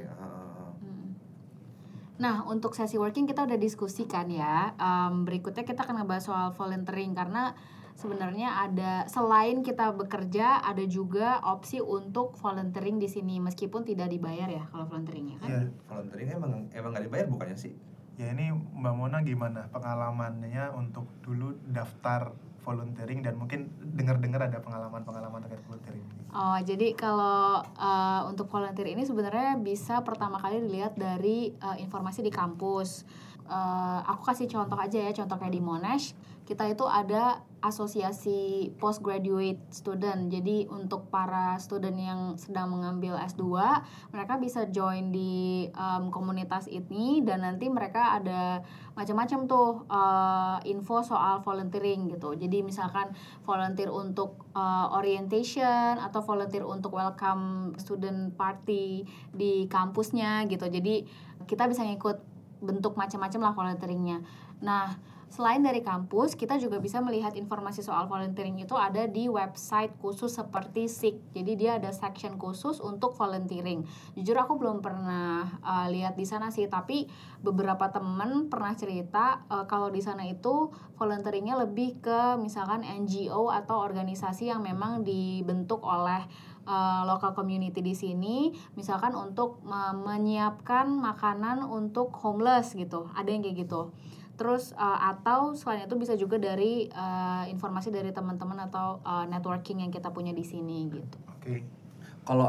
Nah, untuk sesi working kita udah diskusikan ya. Berikutnya kita akan ngebahas soal volunteering, karena sebenarnya ada, selain kita bekerja, ada juga opsi untuk volunteering di sini meskipun tidak dibayar ya kalau volunteeringnya kan. Iya. Volunteering emang nggak dibayar bukannya sih? Ya ini Mbak Mona gimana pengalamannya untuk dulu daftar volunteering, dan mungkin dengar-dengar ada pengalaman-pengalaman terkait volunteering. Oh, jadi kalau untuk volunteer ini sebenarnya bisa pertama kali dilihat dari informasi di kampus. Aku kasih contoh aja ya, contoh kayak di Monash, kita itu ada asosiasi postgraduate student. Jadi untuk para student yang sedang mengambil S2, mereka bisa join di komunitas ini, dan nanti mereka ada macam-macam tuh info soal volunteering gitu. Jadi misalkan volunteer untuk orientation atau volunteer untuk welcome student party di kampusnya gitu. Jadi kita bisa ngikut bentuk macam-macam lah volunteeringnya. Nah, selain dari kampus, kita juga bisa melihat informasi soal volunteering itu ada di website khusus seperti SIG. Jadi dia ada section khusus untuk volunteering. Jujur aku belum pernah lihat di sana sih, tapi beberapa temen pernah cerita kalau di sana itu volunteeringnya lebih ke misalkan NGO atau organisasi yang memang dibentuk oleh local community di sini, misalkan untuk menyiapkan makanan untuk homeless gitu, ada yang kayak gitu. Terus atau selain itu bisa juga dari informasi dari teman-teman atau networking yang kita punya di sini gitu. Oke. Kalau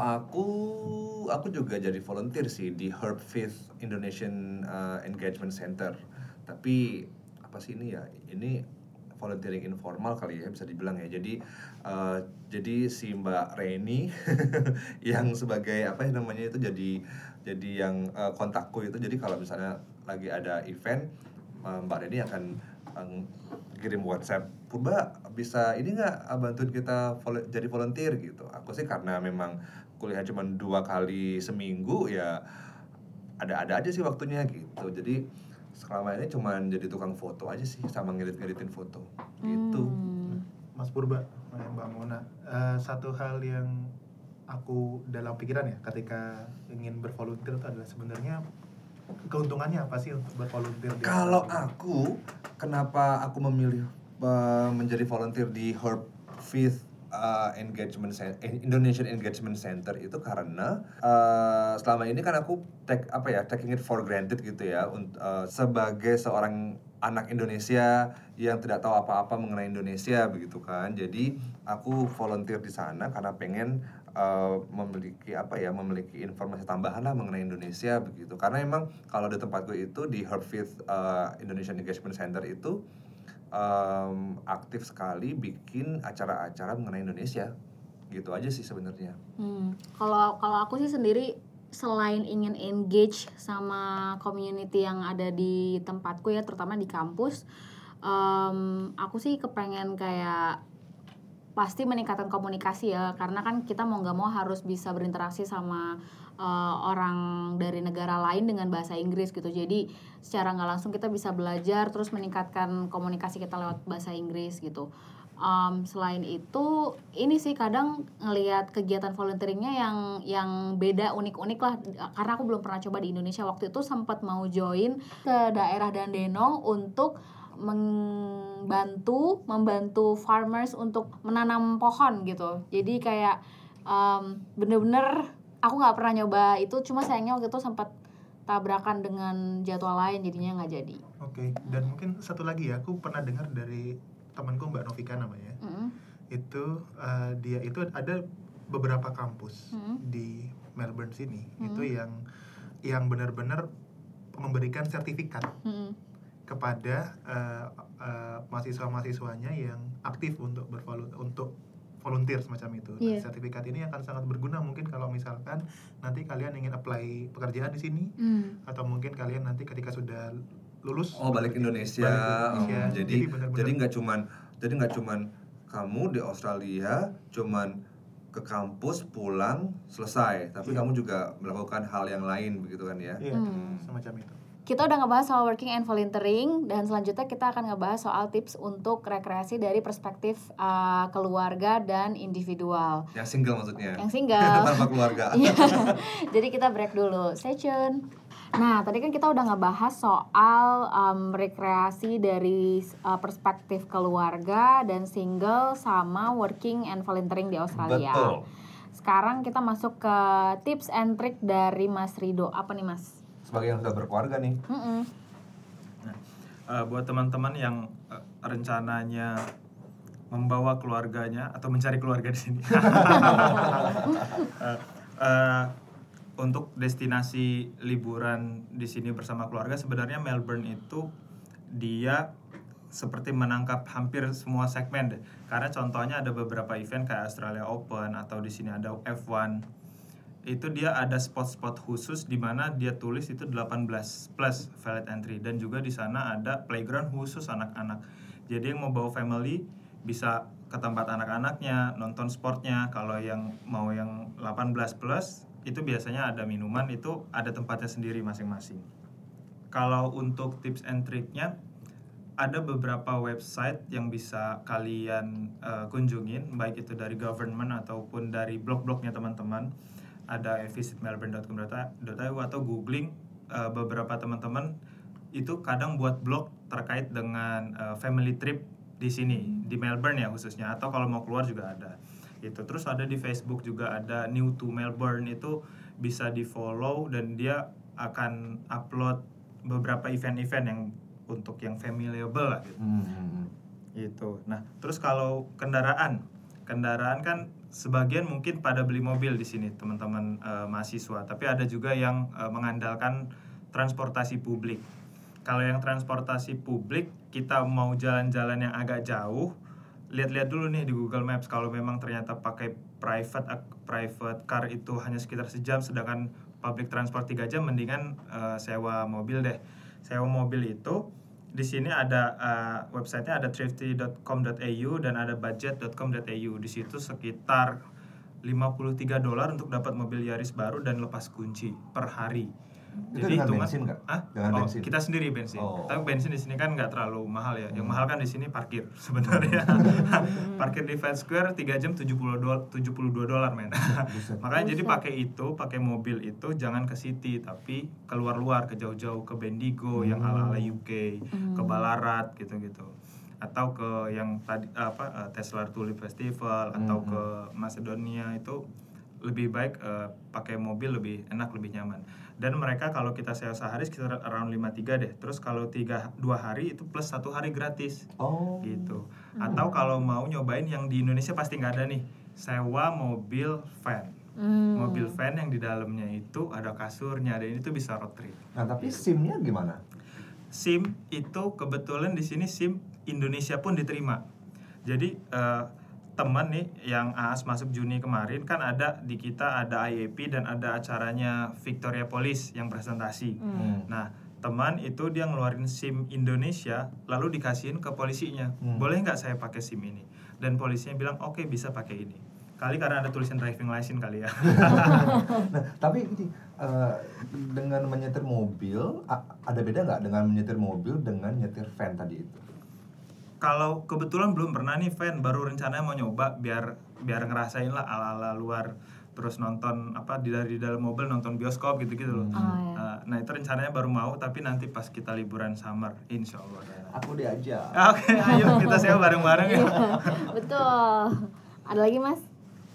aku juga jadi volunteer sih di Herb Fifth Indonesian Engagement Center. Tapi apa sih ini ya? Ini volunteering informal kali ya, bisa dibilang ya. Jadi si Mbak Reni yang sebagai apa ya namanya itu, jadi yang kontakku itu. Jadi kalau misalnya lagi ada event, Mbak Reni akan kirim WhatsApp, Purba bisa ini nggak bantuin kita jadi volunteer gitu. Aku sih karena memang kuliah cuma 2 kali seminggu ya, ada aja sih waktunya gitu. Jadi selama ini cuma jadi tukang foto aja sih, sama ngedit-ngeditin foto gitu. Mas Purba, Mbak Mona, satu hal yang aku dalam pikiran ya ketika ingin bervolunteer itu adalah sebenarnya keuntungannya apa sih untuk bervolunteer? Kalau aku, kenapa aku memilih menjadi volunteer di Herb Fifth Indonesian Engagement Center itu karena selama ini kan aku taking it for granted gitu ya, sebagai seorang anak Indonesia yang tidak tahu apa-apa mengenai Indonesia begitu kan. Jadi aku volunteer di sana karena pengen memiliki informasi tambahan lah mengenai Indonesia begitu. Karena emang kalau di tempatku itu di Herb Fifth Indonesian Engagement Center itu aktif sekali bikin acara-acara mengenai Indonesia, gitu aja sih sebenarnya. Kalau aku sih sendiri, selain ingin engage sama community yang ada di tempatku ya, terutama di kampus, aku sih kepengen kayak pasti meningkatkan komunikasi ya, karena kan kita mau nggak mau harus bisa berinteraksi sama orang dari negara lain dengan bahasa Inggris gitu. Jadi secara nggak langsung kita bisa belajar terus meningkatkan komunikasi kita lewat bahasa Inggris gitu. Selain itu, ini sih kadang ngelihat kegiatan volunteeringnya yang beda, unik-unik lah, karena aku belum pernah coba di Indonesia. Waktu itu sempat mau join ke daerah Dandenong untuk membantu farmers untuk menanam pohon gitu. Jadi kayak bener-bener aku nggak pernah nyoba itu, cuma sayangnya waktu itu sempat tabrakan dengan jadwal lain, jadinya nggak jadi. Oke. Dan mungkin satu lagi ya, aku pernah dengar dari temanku Mbak Novika namanya. Itu dia itu ada beberapa kampus di Melbourne sini itu yang benar-benar memberikan sertifikat kepada mahasiswa-mahasiswanya yang aktif untuk volunteer semacam itu. Nah, sertifikat ini akan sangat berguna mungkin kalau misalkan nanti kalian ingin apply pekerjaan di sini atau mungkin kalian nanti ketika sudah lulus balik Indonesia. Jadi nggak cuman kamu di Australia cuman ke kampus pulang selesai, tapi kamu juga melakukan hal yang lain begitu kan ya? Iya, semacam itu. Kita udah ngebahas soal working and volunteering, dan selanjutnya kita akan ngebahas soal tips untuk rekreasi dari perspektif keluarga dan individual. Yang single maksudnya? Yang single. Tanpa keluarga. Jadi kita break dulu. Stay tune. Nah, tadi kan kita udah ngebahas soal rekreasi dari perspektif keluarga dan single sama working and volunteering di Australia. Betul. Sekarang kita masuk ke tips and trick dari Mas Rido. Apa nih, Mas? Sebagai yang sudah berkeluarga nih. Buat teman-teman yang rencananya membawa keluarganya atau mencari keluarga di sini, untuk destinasi liburan di sini bersama keluarga, sebenarnya Melbourne itu dia seperti menangkap hampir semua segmen deh. Karena contohnya ada beberapa event kayak Australia Open atau di sini ada F1. Itu dia ada spot-spot khusus di mana dia tulis itu 18 plus valid entry, dan juga di sana ada playground khusus anak-anak. Jadi yang mau bawa family bisa ke tempat anak-anaknya nonton sportnya. Kalau yang mau yang 18 plus itu biasanya ada minuman, itu ada tempatnya sendiri masing-masing. Kalau untuk tips and triknya, ada beberapa website yang bisa kalian kunjungin, baik itu dari government ataupun dari blog-blognya teman-teman. Ada visitmelbourne.com.au atau googling beberapa teman-teman itu kadang buat blog terkait dengan family trip di sini, di Melbourne ya khususnya, atau kalau mau keluar juga ada. Itu terus ada di Facebook juga ada New to Melbourne, itu bisa di follow dan dia akan upload beberapa event-event yang untuk yang familyable lah gitu. Gitu. Nah, terus kalau kendaraan kan sebagian mungkin pada beli mobil di sini teman-teman mahasiswa, tapi ada juga yang mengandalkan transportasi publik. Kalau yang transportasi publik, kita mau jalan-jalan yang agak jauh, lihat-lihat dulu nih di Google Maps. Kalau memang ternyata pakai private car itu hanya sekitar sejam, sedangkan public transport 3 jam, mendingan sewa mobil deh. Sewa mobil itu di sini ada websitenya, ada thrifty.com.au dan ada budget.com.au. Di situ sekitar $53 untuk dapat mobil Yaris baru dan lepas kunci per hari. Itu jadi dengan bensin nggak? Bensin. Kita sendiri bensin. Tapi bensin di sini kan nggak terlalu mahal ya. Yang mahal kan di sini parkir sebenarnya. Parkir di Fed Square 3 jam $72 men. Makanya jadi pakai mobil itu jangan ke city, tapi keluar-luar ke jauh-jauh, ke Bendigo yang ala-ala UK, ke Ballarat gitu-gitu. Atau ke yang tadi Tesla Tulip Festival atau ke Macedonia, itu lebih baik pakai mobil, lebih enak, lebih nyaman. Dan mereka kalau kita sewa sehari sekitar around 53 deh. Terus kalau 2 hari itu plus 1 hari gratis. Gitu. Atau kalau mau nyobain yang di Indonesia pasti nggak ada nih, sewa mobil van. Mobil van yang di dalamnya itu ada kasurnya dan itu bisa road trip. Nah, tapi SIM-nya gimana? SIM itu kebetulan di sini SIM Indonesia pun diterima. Jadi teman nih yang AAS masuk Juni kemarin kan ada di kita ada IAP dan ada acaranya Victoria Police yang presentasi. Nah, teman itu dia ngeluarin SIM Indonesia lalu dikasihin ke polisinya. Boleh nggak saya pakai SIM ini? Dan polisinya bilang oke, bisa pakai ini. Kali karena ada tulisan driving license kali ya. Nah, tapi ini dengan menyetir mobil ada beda nggak dengan menyetir mobil dengan nyetir van tadi itu? Kalau kebetulan belum pernah nih van, baru rencananya mau nyoba biar ngerasain lah ala-ala luar, terus nonton dari dalam mobil nonton bioskop gitu-gitu loh. Nah itu rencananya baru mau, tapi nanti pas kita liburan summer insya Allah. Aku diajak. Oke, ayo kita sewa bareng-bareng ya. Betul. Ada lagi, Mas?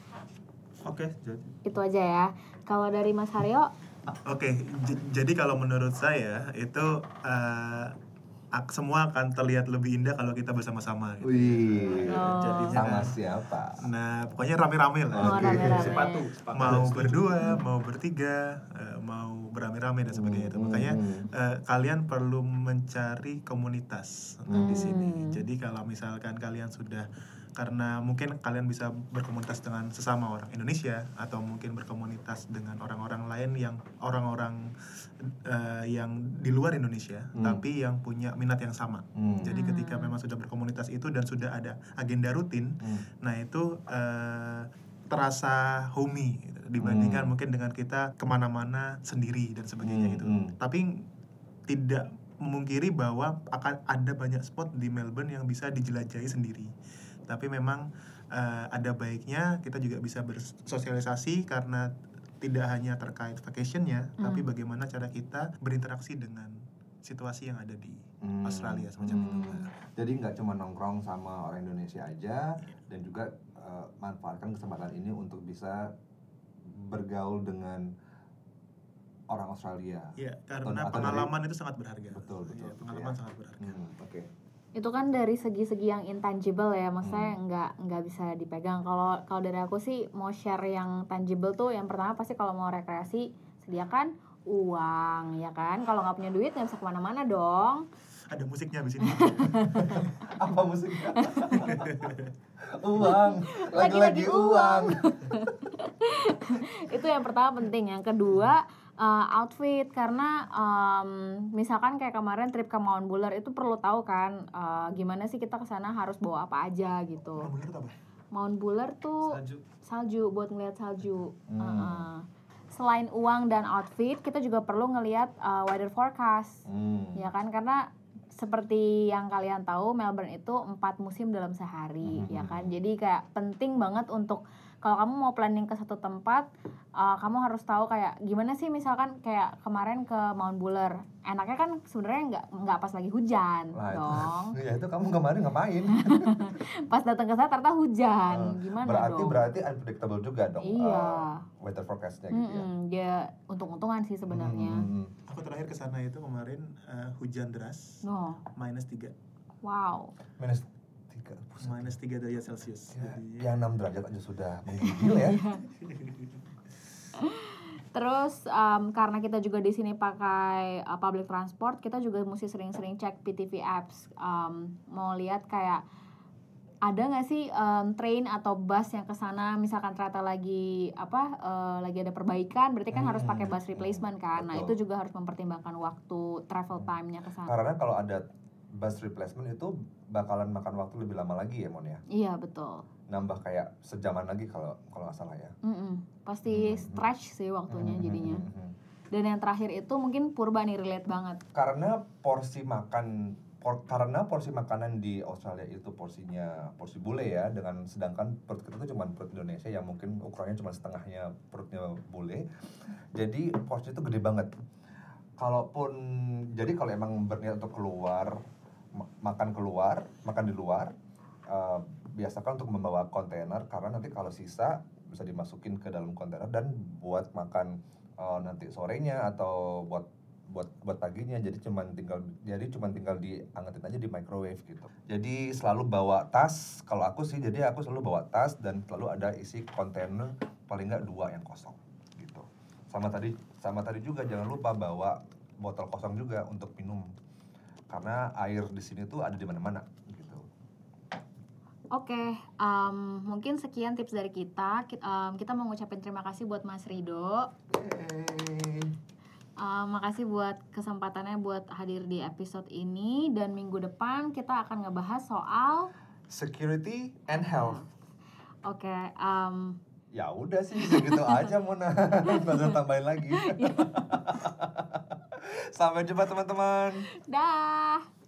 Oke, itu aja ya. Kalau dari Mas Haryo? Oke, jadi kalau menurut saya itu semua akan terlihat lebih indah kalau kita bersama-sama gitu. Wih, Jadinya sama kan, siapa? nah pokoknya rame-rame lah. Rame-rame. Sepatu. Mau berdua, mau bertiga, mau beramai-ramai dan sebagainya itu. Makanya kalian perlu mencari komunitas di sini. Jadi kalau misalkan kalian sudah, karena mungkin kalian bisa berkomunitas dengan sesama orang Indonesia atau mungkin berkomunitas dengan orang-orang lain yang orang-orang yang di luar Indonesia tapi yang punya minat yang sama. Jadi ketika memang sudah berkomunitas itu dan sudah ada agenda rutin, nah itu terasa homey gitu, dibandingkan mungkin dengan kita kemana-mana sendiri dan sebagainya gitu. Tapi tidak memungkiri bahwa akan ada banyak spot di Melbourne yang bisa dijelajahi sendiri. Tapi memang ada baiknya kita juga bisa bersosialisasi, karena tidak hanya terkait vacationnya, tapi bagaimana cara kita berinteraksi dengan situasi yang ada di Australia semacam itu. Jadi nggak cuma nongkrong sama orang Indonesia aja, dan juga manfaatkan kesempatan ini untuk bisa bergaul dengan orang Australia. Iya, karena pengalaman itu sangat berharga. Betul. Ya, pengalaman sangat berharga. Oke. Itu kan dari segi-segi yang intangible ya, maksudnya nggak bisa dipegang. Kalau dari aku sih mau share yang tangible tuh, yang pertama pasti kalau mau rekreasi sediakan uang ya kan. Kalau nggak punya duit nggak bisa kemana-mana dong. Ada musiknya di sini. Apa musiknya? Uang, Lagi-lagi uang. Itu yang pertama penting. Yang kedua outfit, karena misalkan kayak kemarin trip ke Mount Buller itu perlu tahu kan gimana sih kita kesana harus bawa apa aja gitu. Mount Buller tuh salju buat ngeliat salju. Selain uang dan outfit, kita juga perlu ngeliat weather forecast, ya kan, karena seperti yang kalian tahu Melbourne itu 4 musim dalam sehari, ya kan. Jadi kayak penting banget untuk kalau kamu mau planning ke satu tempat, kamu harus tahu kayak gimana sih, misalkan kayak kemarin ke Mount Buller, enaknya kan sebenarnya nggak pas lagi hujan dong. Ya itu kamu kemarin ngapain? Pas datang ke sana ternyata hujan, gimana dong? Berarti unpredictable juga dong. Iya. Weather forecastnya gitu ya. Ya untung-untungan sih sebenarnya. Aku terakhir ke sana itu kemarin hujan deras, -3. Wow. -3 derajat Celcius. Ya, Jadi, yang 6 derajat aja sudah menggigil ya. Terus karena kita juga di sini pakai public transport, kita juga mesti sering-sering cek PTV apps, mau lihat kayak ada nggak sih train atau bus yang kesana, misalkan ternyata lagi ada perbaikan, berarti kan harus pakai bus replacement kan. Nah itu juga harus mempertimbangkan waktu travel time-nya kesana. Karena kalau ada bus replacement itu bakalan makan waktu lebih lama lagi ya, Mon ya? Iya betul. Nambah kayak sejaman lagi kalau nggak salah ya. Pasti stretch sih waktunya jadinya. Dan yang terakhir itu mungkin Purba nih, relate banget. Karena porsi makanan di Australia itu porsinya porsi bule ya, sedangkan perut kita tuh cuma perut Indonesia yang mungkin ukurannya cuma setengahnya perutnya bule. Jadi porsi itu gede banget. Kalau emang berniat untuk makan di luar, biasakan untuk membawa kontainer, karena nanti kalau sisa bisa dimasukin ke dalam kontainer dan buat makan nanti sorenya atau buat paginya. Jadi cuma tinggal diangetin aja di microwave gitu. Jadi selalu bawa tas. Kalau aku sih, jadi aku selalu bawa tas dan selalu ada isi kontainer paling nggak 2 yang kosong gitu. Sama tadi juga jangan lupa bawa botol kosong juga untuk minum, karena air di sini tuh ada di mana-mana gitu. Oke, mungkin sekian tips dari kita. Kita mau ngucapin terima kasih buat Mas Rido. Makasih buat kesempatannya buat hadir di episode ini, dan minggu depan kita akan ngebahas soal security and health. Oke, ya udah sih segitu aja, Mona. Nggak usah tambahin lagi. Sampai jumpa teman-teman. Dah.